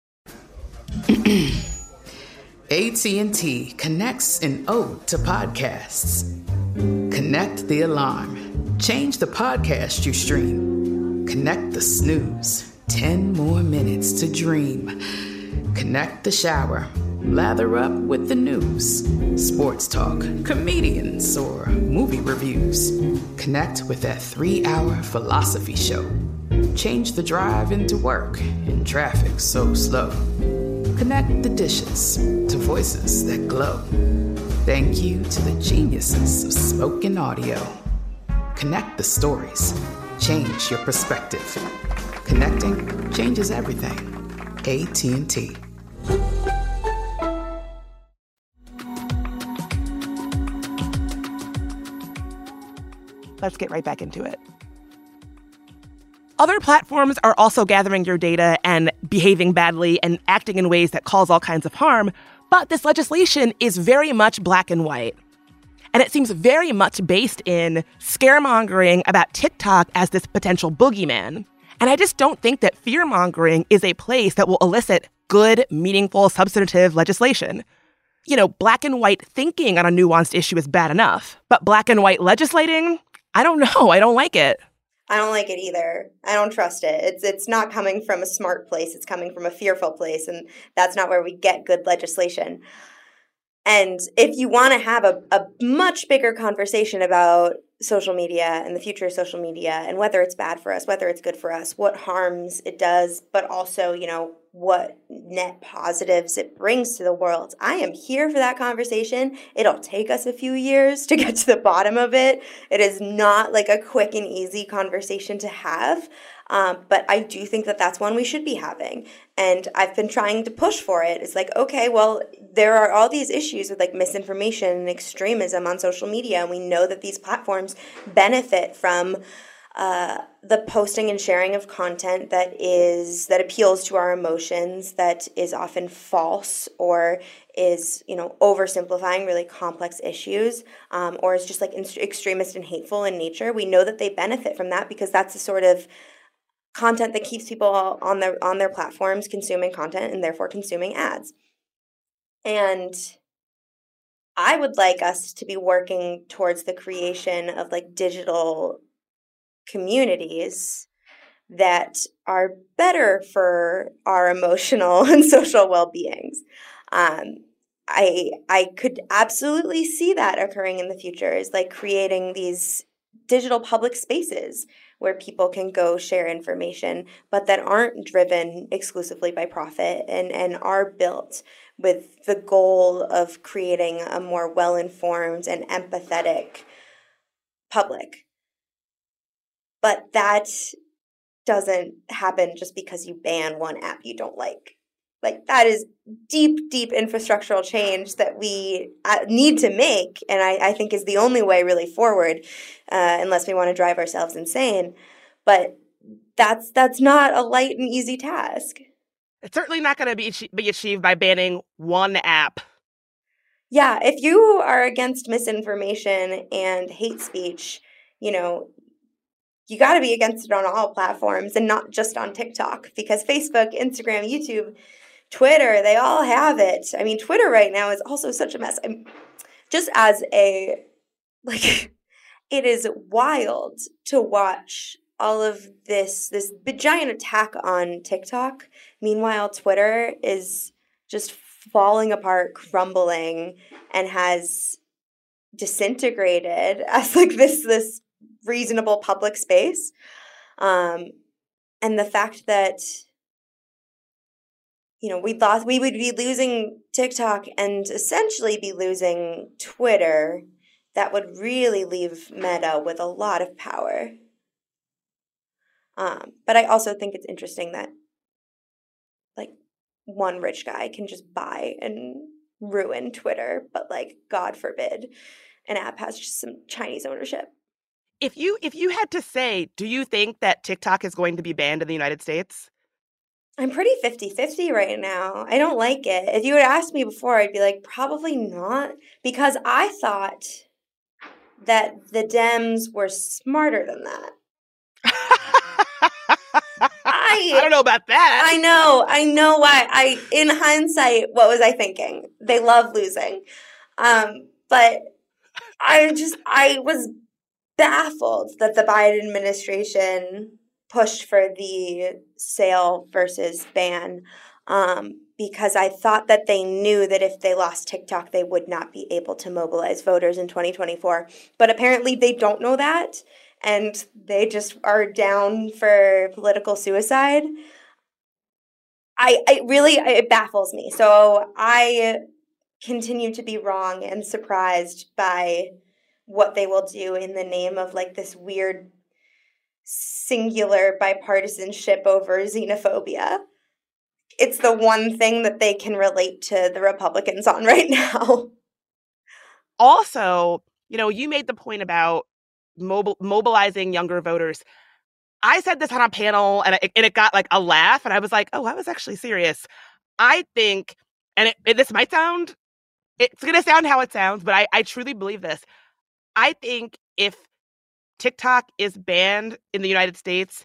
A T and T connects an ode to podcasts. Connect the alarm. Change the podcast you stream. Connect the snooze. Ten more minutes to dream. Connect the shower. Lather up with the news. Sports talk, comedians, or movie reviews. Connect with that three-hour philosophy show. Change the drive into work in traffic so slow. Connect the dishes to voices that glow. Thank you to the geniuses of spoken audio. Connect the stories. Change your perspective. Connecting changes everything. A T and T. Let's get right back into it. Other platforms are also gathering your data and behaving badly and acting in ways that cause all kinds of harm, but this legislation is very much black and white. And it seems very much based in scaremongering about TikTok as this potential boogeyman. And I just don't think that fear-mongering is a place that will elicit good, meaningful, substantive legislation. You know, black and white thinking on a nuanced issue is bad enough, but black and white legislating? I don't know. I don't like it. I don't like it either. I don't trust it. It's it's not coming from a smart place. It's coming from a fearful place, and that's not where we get good legislation. And if you want to have a, a much bigger conversation about social media and the future of social media and whether it's bad for us, whether it's good for us, what harms it does, but also, you know, what net positives it brings to the world. I am here for that conversation. It'll take us a few years to get to the bottom of it. It is not like a quick and easy conversation to have. Um, but I do think that that's one we should be having. And I've been trying to push for it. It's like, okay, well, there are all these issues with like misinformation and extremism on social media. And we know that these platforms benefit from uh, the posting and sharing of content that is that appeals to our emotions, that is often false or is, you know, oversimplifying really complex issues, um, or is just like in- extremist and hateful in nature. We know that they benefit from that because that's the sort of content that keeps people on their on their platforms consuming content and therefore consuming ads. And I would like us to be working towards the creation of like digital communities that are better for our emotional and social well-beings. Um, I I could absolutely see that occurring in the future, is like creating these digital public spaces where people can go share information, but that aren't driven exclusively by profit and, and are built with the goal of creating a more well-informed and empathetic public. But that doesn't happen just because you ban one app you don't like. Like, that is deep, deep infrastructural change that we uh, need to make, and I, I think is the only way really forward, uh, unless we want to drive ourselves insane. But that's that's not a light and easy task. It's certainly not going to be be achieved by banning one app. Yeah, if you are against misinformation and hate speech, you know, you got to be against it on all platforms and not just on TikTok, because Facebook, Instagram, YouTube, Twitter, they all have it. I mean, Twitter right now is also such a mess. I'm, just as a, like, it is wild to watch all of this, this giant attack on TikTok. Meanwhile, Twitter is just falling apart, crumbling, and has disintegrated as, like, this, this reasonable public space. Um, and the fact that, you know, we thought we would be losing TikTok and essentially be losing Twitter, that would really leave Meta with a lot of power. Um, but I also think it's interesting that, like, one rich guy can just buy and ruin Twitter, but, like, God forbid, an app has just some Chinese ownership. If you if you had to say, do you think that TikTok is going to be banned in the United States? I'm pretty fifty-fifty right now. I don't like it. If you had asked me before, I'd be like, probably not, because I thought that the Dems were smarter than that. I, I don't know about that. I know. I know why. I, in hindsight, what was I thinking? They love losing. Um, but I just, I was baffled that the Biden administration pushed for the sale versus ban, um, because I thought that they knew that if they lost TikTok, they would not be able to mobilize voters in twenty twenty-four. But apparently they don't know that, and they just are down for political suicide. I, I really, it baffles me. So I continue to be wrong and surprised by what they will do in the name of, like, this weird singular bipartisanship over xenophobia. It's the one thing that they can relate to the Republicans on right now. Also, you know, you made the point about mobil- mobilizing younger voters. I said this on a panel, and it, and it got, like, a laugh, and I was like, oh, I was actually serious. I think, and it, it, this might sound, it's going to sound how it sounds, but I, I truly believe this. I think if TikTok is banned in the United States,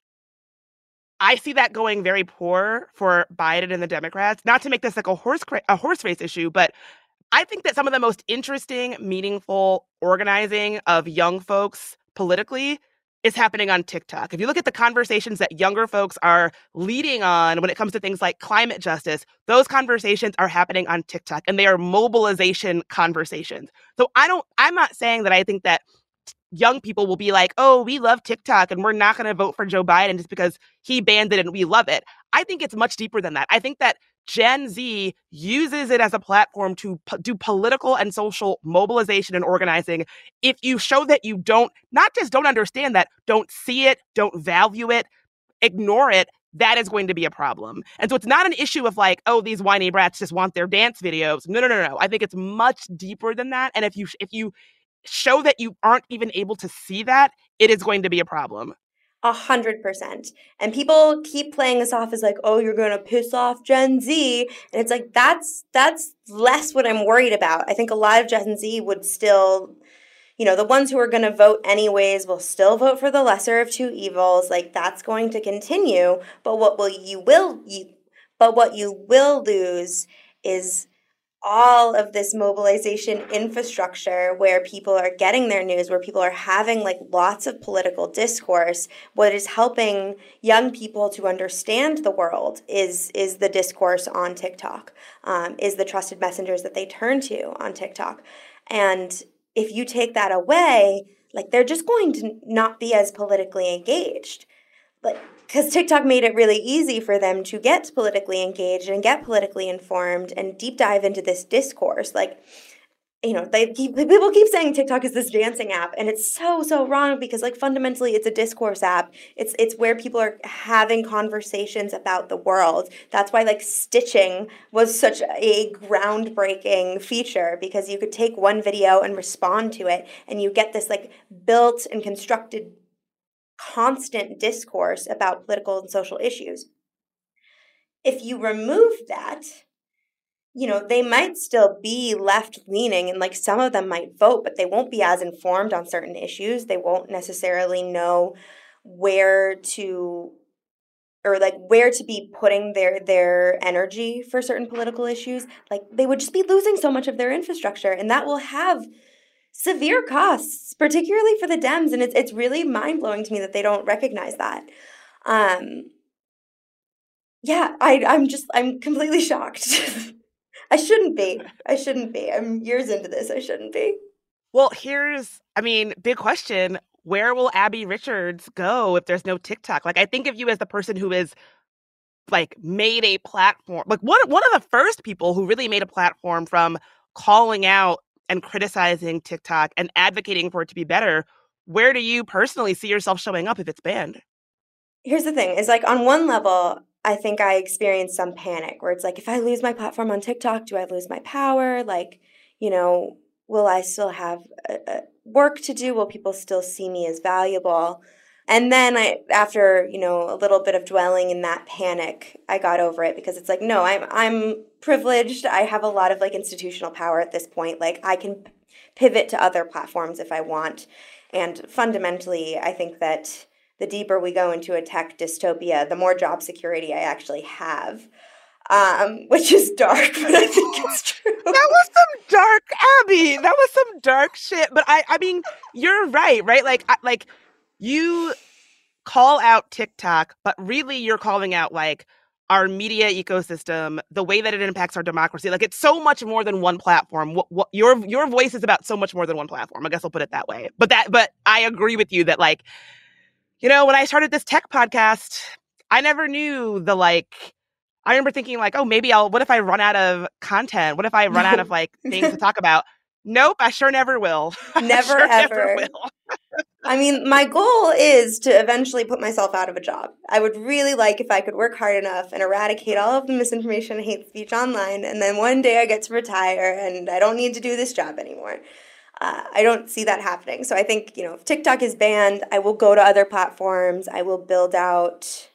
I see that going very poor for Biden and the Democrats. Not to make this like a horse cra- a horse race issue, but I think that some of the most interesting, meaningful organizing of young folks politically is happening on TikTok. If you look at the conversations that younger folks are leading on when it comes to things like climate justice, those conversations are happening on TikTok, and they are mobilization conversations. So I don't, I'm not saying that I think that young people will be like, oh, we love TikTok and we're not going to vote for Joe Biden just because he banned it and we love it. I think it's much deeper than that. I think that Gen Z uses it as a platform to p- do political and social mobilization and organizing. If you show that you don't, not just don't understand that, don't see it, don't value it, ignore it, that is going to be a problem. And so it's not an issue of like, oh, these whiny brats just want their dance videos. No, no, no, no. I think it's much deeper than that. And if you if you show that you aren't even able to see that, it is going to be a problem. A hundred percent. And people keep playing this off as like, oh, you're going to piss off Gen Z. And it's like, that's that's less what I'm worried about. I think a lot of Gen Z would still, you know, the ones who are going to vote anyways will still vote for the lesser of two evils. Like, that's going to continue. But what will you will you but what you will lose is all of this mobilization infrastructure where people are getting their news, where people are having like lots of political discourse, what is helping young people to understand the world is is the discourse on TikTok, um, is the trusted messengers that they turn to on TikTok. And if you take that away, like they're just going to not be as politically engaged. But because TikTok made it really easy for them to get politically engaged and get politically informed and deep dive into this discourse. Like, you know, they keep, people keep saying TikTok is this dancing app, and it's so, so wrong because, like, fundamentally it's a discourse app. It's it's where people are having conversations about the world. That's why, like, stitching was such a groundbreaking feature, because you could take one video and respond to it, and you get this, like, built and constructed constant discourse about political and social issues. If you remove that, you know, they might still be left-leaning, and like some of them might vote, but they won't be as informed on certain issues. They won't necessarily know where to, or like where to be putting their their energy for certain political issues. Like they would just be losing so much of their infrastructure, and that will have severe costs, particularly for the Dems, and it's it's really mind-blowing to me that they don't recognize that. Um, yeah, I, I'm just, I'm completely shocked. I shouldn't be. I shouldn't be. I'm years into this. I shouldn't be. Well, here's, I mean, big question. Where will Abby Richards go if there's no TikTok? Like, I think of you as the person who is, like, made a platform. Like, one, one of the first people who really made a platform from calling out and criticizing TikTok and advocating for it to be better. Where do you personally see yourself showing up if it's banned? Here's the thing, is like on one level, I think I experienced some panic where it's like, if I lose my platform on TikTok, do I lose my power? Like, you know, will I still have a, a work to do? Will people still see me as valuable? And then I, after, you know, a little bit of dwelling in that panic, I got over it, because it's like, no, I'm I'm privileged. I have a lot of like institutional power at this point. Like I can pivot to other platforms if I want. And fundamentally, I think that the deeper we go into a tech dystopia, the more job security I actually have, um, which is dark, but I think it's true. That was some dark, Abby. That was some dark shit. But I, I mean, you're right, right? Like, I, like. You call out TikTok, but really you're calling out like our media ecosystem, the way that it impacts our democracy. Like it's so much more than one platform. What, what, your your voice is about so much more than one platform. I guess I'll put it that way. But that, but I agree with you that like, you know, when I started this tech podcast, I never knew the like. I remember thinking like, oh, maybe I'll. What if I run out of content? What if I run out of like things to talk about? Nope, I sure never will. Never sure ever. Never will. I mean, my goal is to eventually put myself out of a job. I would really like if I could work hard enough and eradicate all of the misinformation and hate speech online, and then one day I get to retire and I don't need to do this job anymore. Uh, I don't see that happening. So I think, you know, if TikTok is banned, I will go to other platforms. I will build out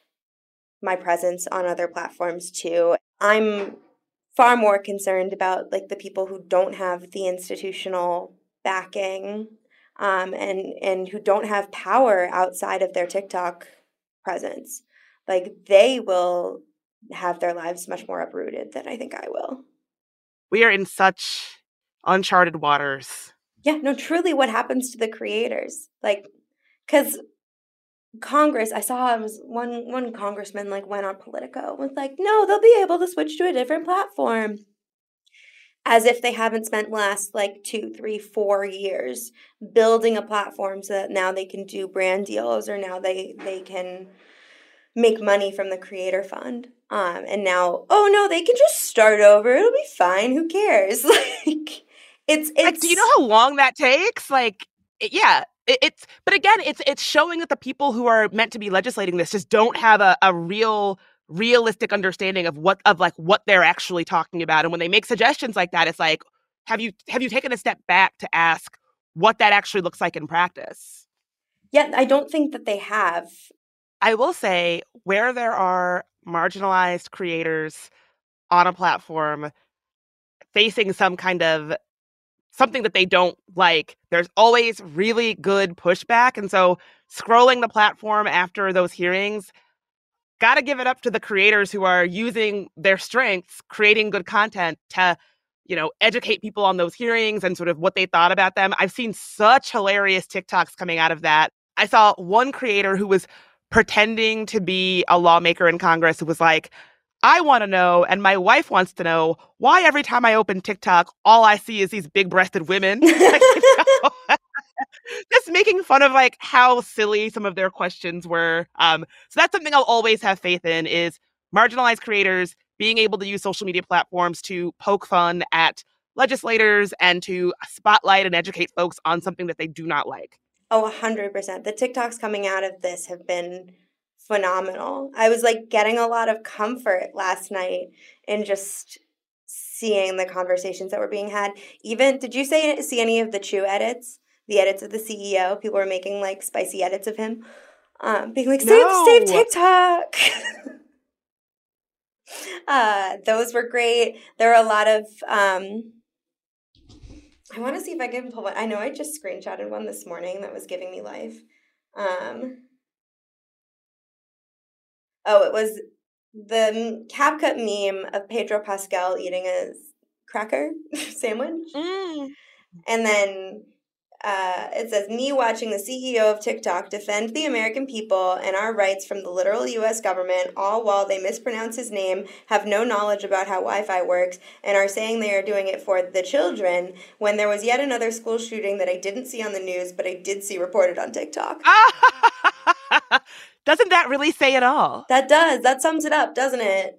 my presence on other platforms too. I'm far more concerned about like the people who don't have the institutional backing um, and and who don't have power outside of their TikTok presence. Like they will have their lives much more uprooted than I think I will. We are in such uncharted waters. Yeah, no, truly what happens to the creators? Like, because Congress, I saw it was one one congressman like went on Politico was like, no, they'll be able to switch to a different platform, as if they haven't spent last like two, three, four years building a platform so that now they can do brand deals or now they they can make money from the creator fund. Um, and now, oh no, they can just start over. It'll be fine. Who cares? Like, it's it's. Like, do you know how long that takes? Like, it, yeah. It's, but again, it's it's showing that the people who are meant to be legislating this just don't have a, a real, realistic understanding of what of like what they're actually talking about. And when they make suggestions like that, it's like, have you have you taken a step back to ask what that actually looks like in practice? Yeah, I don't think that they have. I will say, where there are marginalized creators on a platform facing some kind of something that they don't like, there's always really good pushback. And so scrolling the platform after those hearings, got to give it up to the creators who are using their strengths, creating good content to you know, educate people on those hearings and sort of what they thought about them. I've seen such hilarious TikToks coming out of that. I saw one creator who was pretending to be a lawmaker in Congress who was like, I want to know, and my wife wants to know, why every time I open TikTok, all I see is these big-breasted women. Like, you know? Just making fun of like how silly some of their questions were. Um, so that's something I'll always have faith in, is marginalized creators being able to use social media platforms to poke fun at legislators and to spotlight and educate folks on something that they do not like. Oh, one hundred percent. The TikToks coming out of this have been phenomenal. I was like getting a lot of comfort last night in just seeing the conversations that were being had. Even, did you say see any of the Chew edits? The edits of the C E O? People were making like spicy edits of him. Um, being like, save, No. save TikTok. uh, those were great. There were a lot of, um, I want to see if I can pull one. I know I just screenshotted one this morning that was giving me life. Um, oh, it was the CapCut meme of Pedro Pascal eating a cracker sandwich. Mm. And then uh, it says, me watching the C E O of TikTok defend the American people and our rights from the literal U S government, all while they mispronounce his name, have no knowledge about how Wi-Fi works, and are saying they are doing it for the children, when there was yet another school shooting that I didn't see on the news, but I did see reported on TikTok. Doesn't that really say it all? That does. That sums it up, doesn't it?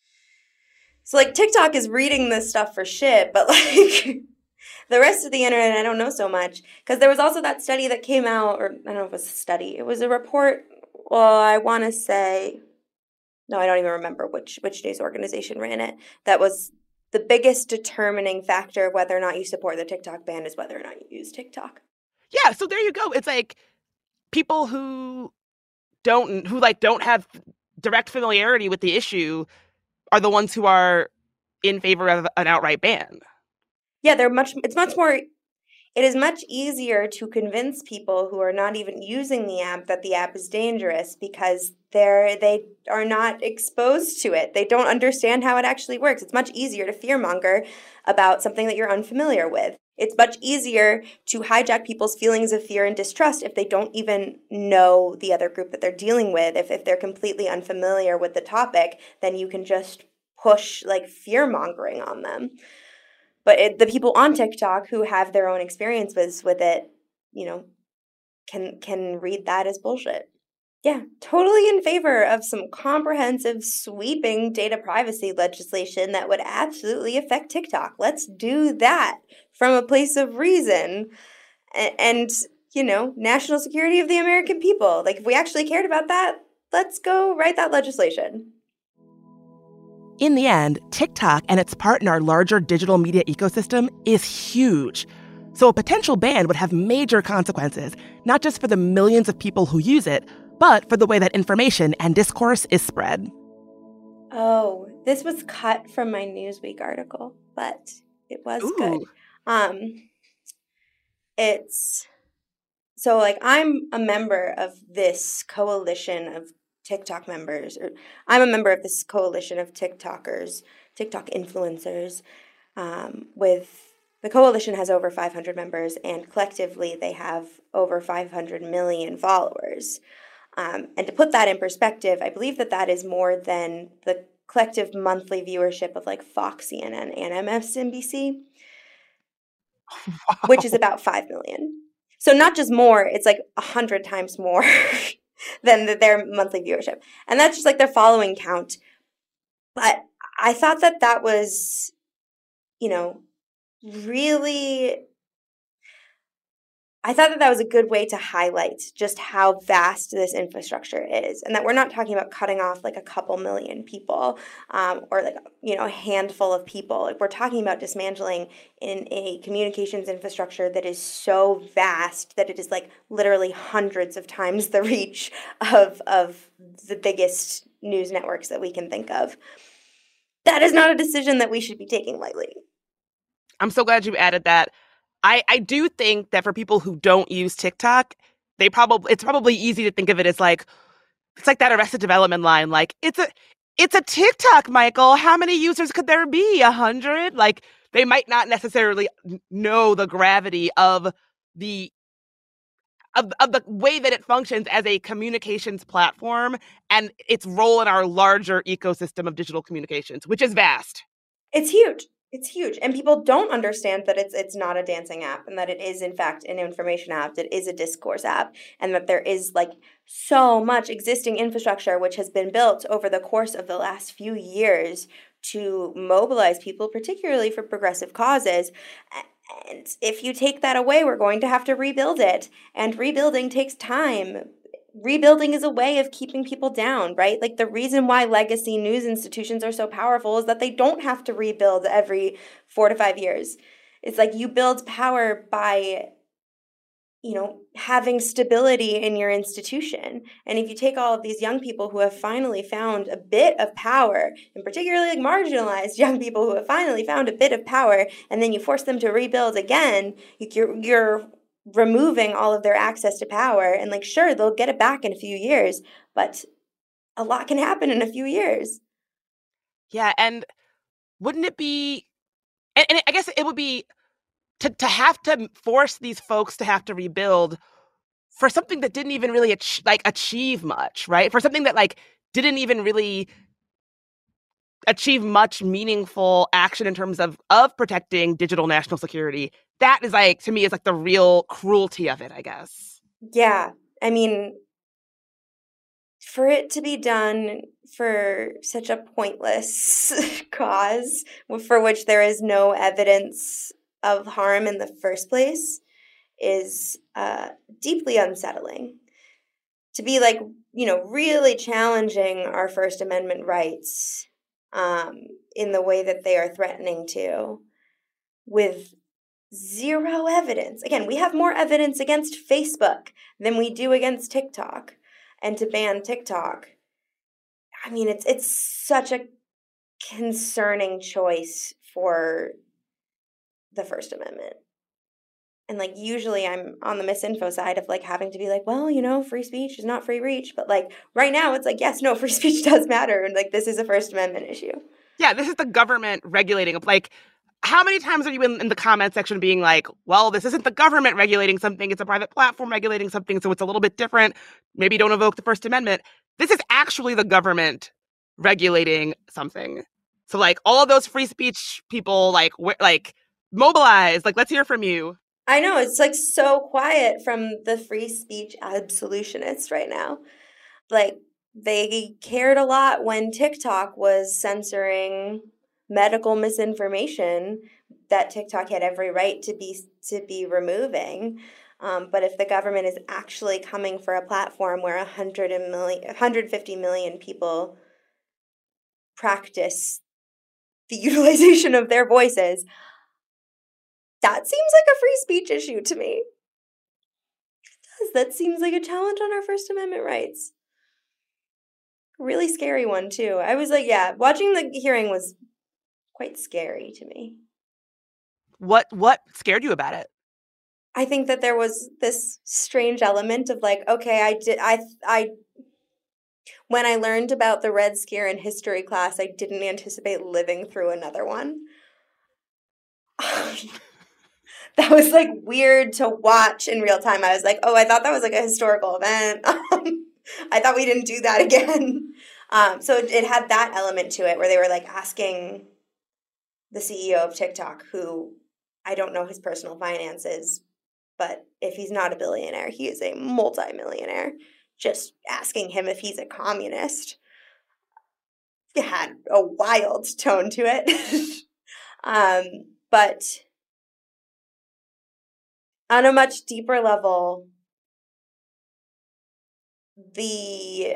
So, like, TikTok is reading this stuff for shit, but, like, the rest of the internet, I don't know so much. Because there was also that study that came out, or I don't know if it was a study. It was a report, well, I want to say, no, I don't even remember which, which news organization ran it. That was the biggest determining factor of whether or not you support the TikTok ban is whether or not you use TikTok. Yeah, so there you go. It's like people who don't, who like don't have direct familiarity with the issue are the ones who are in favor of an outright ban. Yeah, they're much, it's much more, it is much easier to convince people who are not even using the app that the app is dangerous because they're, they are not exposed to it. They don't understand how it actually works. It's much easier to fearmonger about something that you're unfamiliar with. It's much easier to hijack people's feelings of fear and distrust if they don't even know the other group that they're dealing with. If, if they're completely unfamiliar with the topic, then you can just push like fear-mongering on them. But it, the people on TikTok who have their own experiences with it, you know, can can read that as bullshit. Yeah, totally in favor of some comprehensive, sweeping data privacy legislation that would absolutely affect TikTok. Let's do that from a place of reason and, and, you know, national security of the American people. Like, if we actually cared about that, let's go write that legislation. In the end, TikTok and its part in our larger digital media ecosystem is huge. So a potential ban would have major consequences, not just for the millions of people who use it, but for the way that information and discourse is spread. Oh, this was cut from my Newsweek article, but it was Ooh. good. Um, it's, so like I'm a member of this coalition of TikTok members, or I'm a member of this coalition of TikTokers, TikTok influencers, um, with, the coalition has over five hundred members, and collectively they have over five hundred million followers. Um, and to put that in perspective, I believe that that is more than the collective monthly viewership of like Fox, C N N, and M S N B C, Wow. which is about five million. So not just more, it's like one hundred times more than the, their monthly viewership. And that's just like their following count. But I thought that that was, you know, really, I thought that that was a good way to highlight just how vast this infrastructure is, and that we're not talking about cutting off like a couple million people um, or like, you know, a handful of people. Like, we're talking about dismantling in a communications infrastructure that is so vast that it is like literally hundreds of times the reach of of the biggest news networks that we can think of. That is not a decision that we should be taking lightly. I'm so glad you added that. I, I do think that for people who don't use TikTok, they probably it's probably easy to think of it as like, it's like that Arrested Development line, like, it's a it's a TikTok, Michael. How many users could there be? A hundred? Like, they might not necessarily know the gravity of the Of, of the way that it functions as a communications platform and its role in our larger ecosystem of digital communications, which is vast. It's huge. It's huge. And people don't understand that it's it's not a dancing app and that it is, in fact, an information app, that it is a discourse app, and that there is like so much existing infrastructure which has been built over the course of the last few years to mobilize people, particularly for progressive causes. And if you take that away, we're going to have to rebuild it. And rebuilding takes time. Rebuilding is a way of keeping people down, right? Like the reason why legacy news institutions are so powerful is that they don't have to rebuild every four to five years. It's like you build power by, you know, having stability in your institution. And if you take all of these young people who have finally found a bit of power, and particularly like marginalized young people who have finally found a bit of power, and then you force them to rebuild again, you're you're removing all of their access to power. And like, sure, they'll get it back in a few years, but a lot can happen in a few years. Yeah, and wouldn't it be, and, and I guess it would be, To to have to force these folks to have to rebuild for something that didn't even really ach- like achieve much, right? For something that like didn't even really achieve much meaningful action in terms of of protecting digital national security. That is like, to me, is like the real cruelty of it, I guess. Yeah, I mean, for it to be done for such a pointless cause for which there is no evidence of harm in the first place is uh, deeply unsettling. To be like, you know, really challenging our First Amendment rights um, in the way that they are threatening to, with zero evidence. Again, we have more evidence against Facebook than we do against TikTok. And to ban TikTok, I mean, it's it's such a concerning choice for the First Amendment. And like, usually I'm on the misinfo side of like having to be like, well, you know, free speech is not free reach. But like right now it's like, yes, no, free speech does matter. And like, this is a First Amendment issue. Yeah, this is the government regulating. Like, how many times are you in, in the comment section being like, well, this isn't the government regulating something, it's a private platform regulating something, so it's a little bit different. Maybe don't evoke the First Amendment. This is actually the government regulating something. So like all of those free speech people, like, wh- like mobilize, like, let's hear from you. I know, it's like so quiet from the free speech absolutionists right now. Like, they cared a lot when TikTok was censoring medical misinformation that TikTok had every right to be to be removing. Um, but if the government is actually coming for a platform where one hundred million, one hundred fifty million people practice the utilization of their voices, that seems like a free speech issue to me. It does. That seems like a challenge on our First Amendment rights. Really scary one, too. I was like, yeah, watching the hearing was quite scary to me. What what scared you about it? I think that there was this strange element of like, okay, I did, I, I, when I learned about the Red Scare in history class, I didn't anticipate living through another one. That was like weird to watch in real time. I was like, oh, I thought that was like a historical event. Um, I thought we didn't do that again. Um, so it, it had that element to it where they were like asking the C E O of TikTok, who I don't know his personal finances, but if he's not a billionaire, he is a multimillionaire, just asking him if he's a communist. It had a wild tone to it. um, but on a much deeper level, the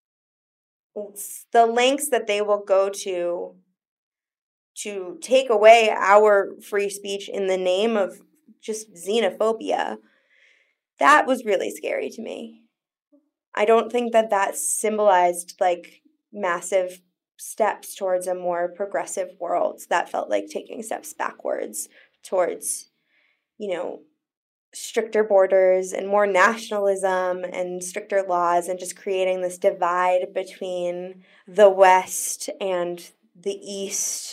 the lengths that they will go to to take away our free speech in the name of just xenophobia, that was really scary to me. I don't think that that symbolized like massive steps towards a more progressive world. That felt like taking steps backwards towards, you know, stricter borders and more nationalism and stricter laws, and just creating this divide between the West and the East,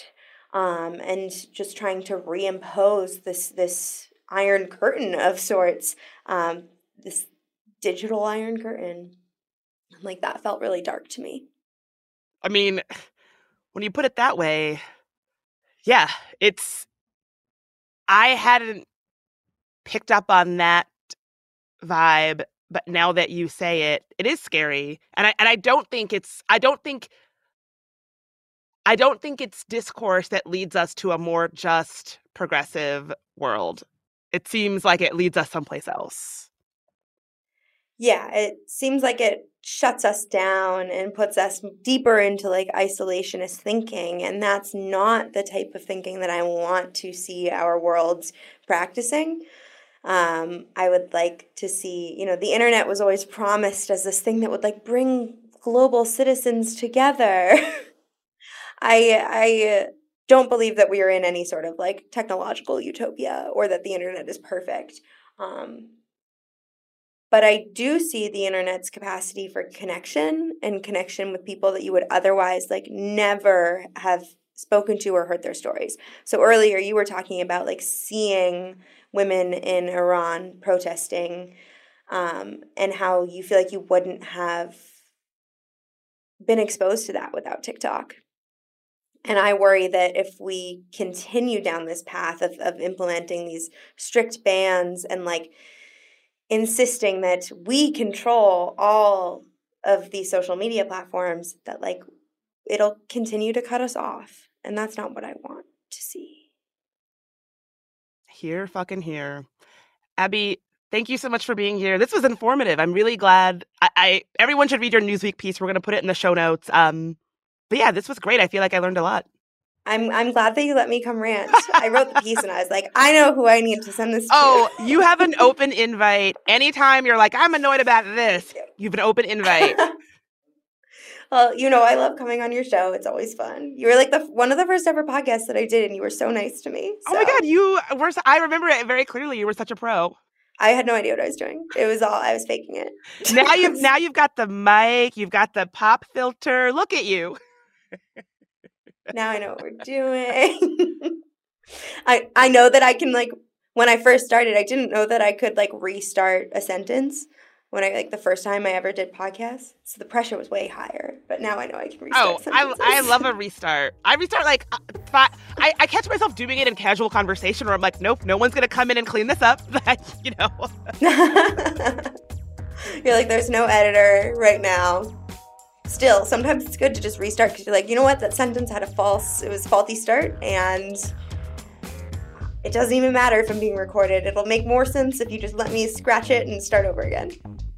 um, and just trying to reimpose this this iron curtain of sorts, um, this digital iron curtain. Like, that felt really dark to me. I mean, when you put it that way, yeah, it's, I hadn't picked up on that vibe, but now that you say it, it is scary. And I and I don't think it's I don't think I don't think it's discourse that leads us to a more just, progressive world. It seems like it leads us someplace else. Yeah, it seems like it shuts us down and puts us deeper into like isolationist thinking. And that's not the type of thinking that I want to see our worlds practicing. Um, I would like to see, you know, the internet was always promised as this thing that would like bring global citizens together. I I don't believe that we are in any sort of like technological utopia or that the internet is perfect. Um, But I do see the internet's capacity for connection and connection with people that you would otherwise like never have spoken to or heard their stories. So earlier you were talking about like seeing women in Iran protesting, um, and how you feel like you wouldn't have been exposed to that without TikTok. And I worry that if we continue down this path of, of implementing these strict bans and like insisting that we control all of these social media platforms, that like it'll continue to cut us off. And that's not what I want to see. Here, fucking here. Abby, thank you so much for being here. This was informative. I'm really glad. I, I everyone should read your Newsweek piece. We're going to put it in the show notes. Um, but yeah, this was great. I feel like I learned a lot. I'm I'm glad that you let me come rant. I wrote the piece and I was like, I know who I need to send this to. Oh, you have an open invite. Anytime you're like, I'm annoyed about this, you have an open invite. Well, you know, I love coming on your show. It's always fun. You were like the one of the first ever podcasts that I did, and you were so nice to me. So. Oh my God, you were, I remember it very clearly. You were such a pro. I had no idea what I was doing. It was all, I was faking it. Now you've, now you've got the mic, you've got the pop filter. Look at you. Now I know what we're doing. I I know that I can, like, when I first started, I didn't know that I could, like, restart a sentence when I, like, the first time I ever did podcasts. So the pressure was way higher. But now I know I can restart oh, sentences. I, I love a restart. I restart, like, five, I, I catch myself doing it in casual conversation where I'm like, nope, no one's going to come in and clean this up. You know? You're like, there's no editor right now. Still, sometimes it's good to just restart because you're like, you know what? That sentence had a false, it was a faulty start, and it doesn't even matter if I'm being recorded. It'll make more sense if you just let me scratch it and start over again.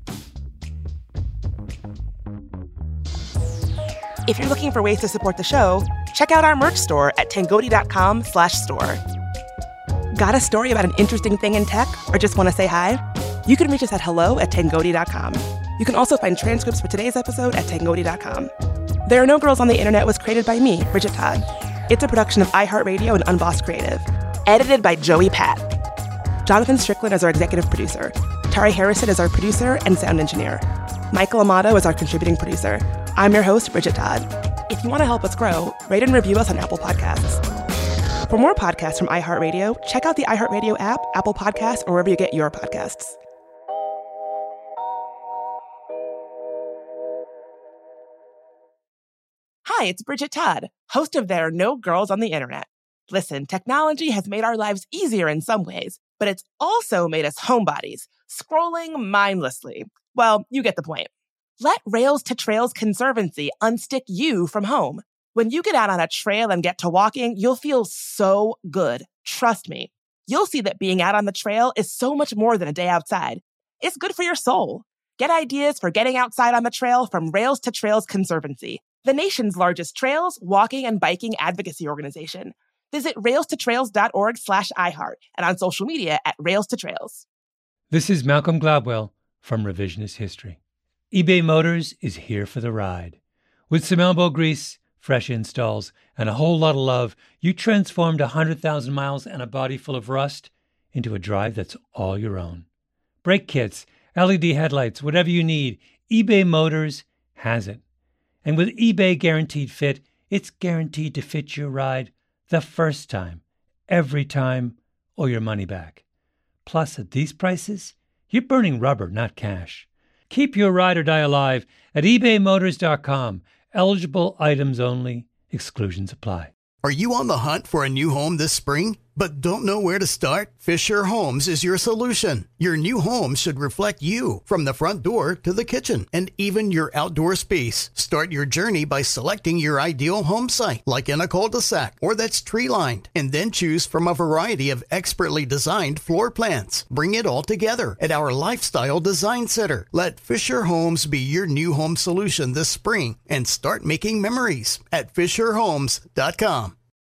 If you're looking for ways to support the show, check out our merch store at tangoti.com slash store. Got a story about an interesting thing in tech or just want to say hi? You can reach us at hello at tangoti dot com. You can also find transcripts for today's episode at tangoti dot com. There Are No Girls on the Internet was created by me, Bridget Todd. It's a production of iHeartRadio and Unbossed Creative. Edited by Joey Pat. Jonathan Strickland is our executive producer. Tari Harrison is our producer and sound engineer. Michael Amato is our contributing producer. I'm your host, Bridget Todd. If you want to help us grow, rate and review us on Apple Podcasts. For more podcasts from iHeartRadio, check out the iHeartRadio app, Apple Podcasts, or wherever you get your podcasts. Hi, it's Bridget Todd, host of There Are No Girls on the Internet. Listen, technology has made our lives easier in some ways, but it's also made us homebodies, scrolling mindlessly. Well, you get the point. Let Rails to Trails Conservancy unstick you from home. When you get out on a trail and get to walking, you'll feel so good. Trust me. You'll see that being out on the trail is so much more than a day outside. It's good for your soul. Get ideas for getting outside on the trail from Rails to Trails Conservancy, the nation's largest trails, walking, and biking advocacy organization. Visit railstotrails.org slash iHeart and on social media at Rails to Trails. This is Malcolm Gladwell from Revisionist History. eBay Motors is here for the ride. With some elbow grease, fresh installs, and a whole lot of love, you transformed one hundred thousand miles and a body full of rust into a drive that's all your own. Brake kits, L E D headlights, whatever you need, eBay Motors has it. And with eBay Guaranteed Fit, it's guaranteed to fit your ride The first time, every time, or your money back. Plus, at these prices, you're burning rubber, not cash. Keep your ride or die alive at ebay motors dot com. Eligible items only. Exclusions apply. Are you on the hunt for a new home this spring, but don't know where to start? Fisher Homes is your solution. Your new home should reflect you, from the front door to the kitchen, and even your outdoor space. Start your journey by selecting your ideal home site, like in a cul-de-sac or that's tree-lined, and then choose from a variety of expertly designed floor plans. Bring it all together at our Lifestyle Design Center. Let Fisher Homes be your new home solution this spring and start making memories at fisher homes dot com.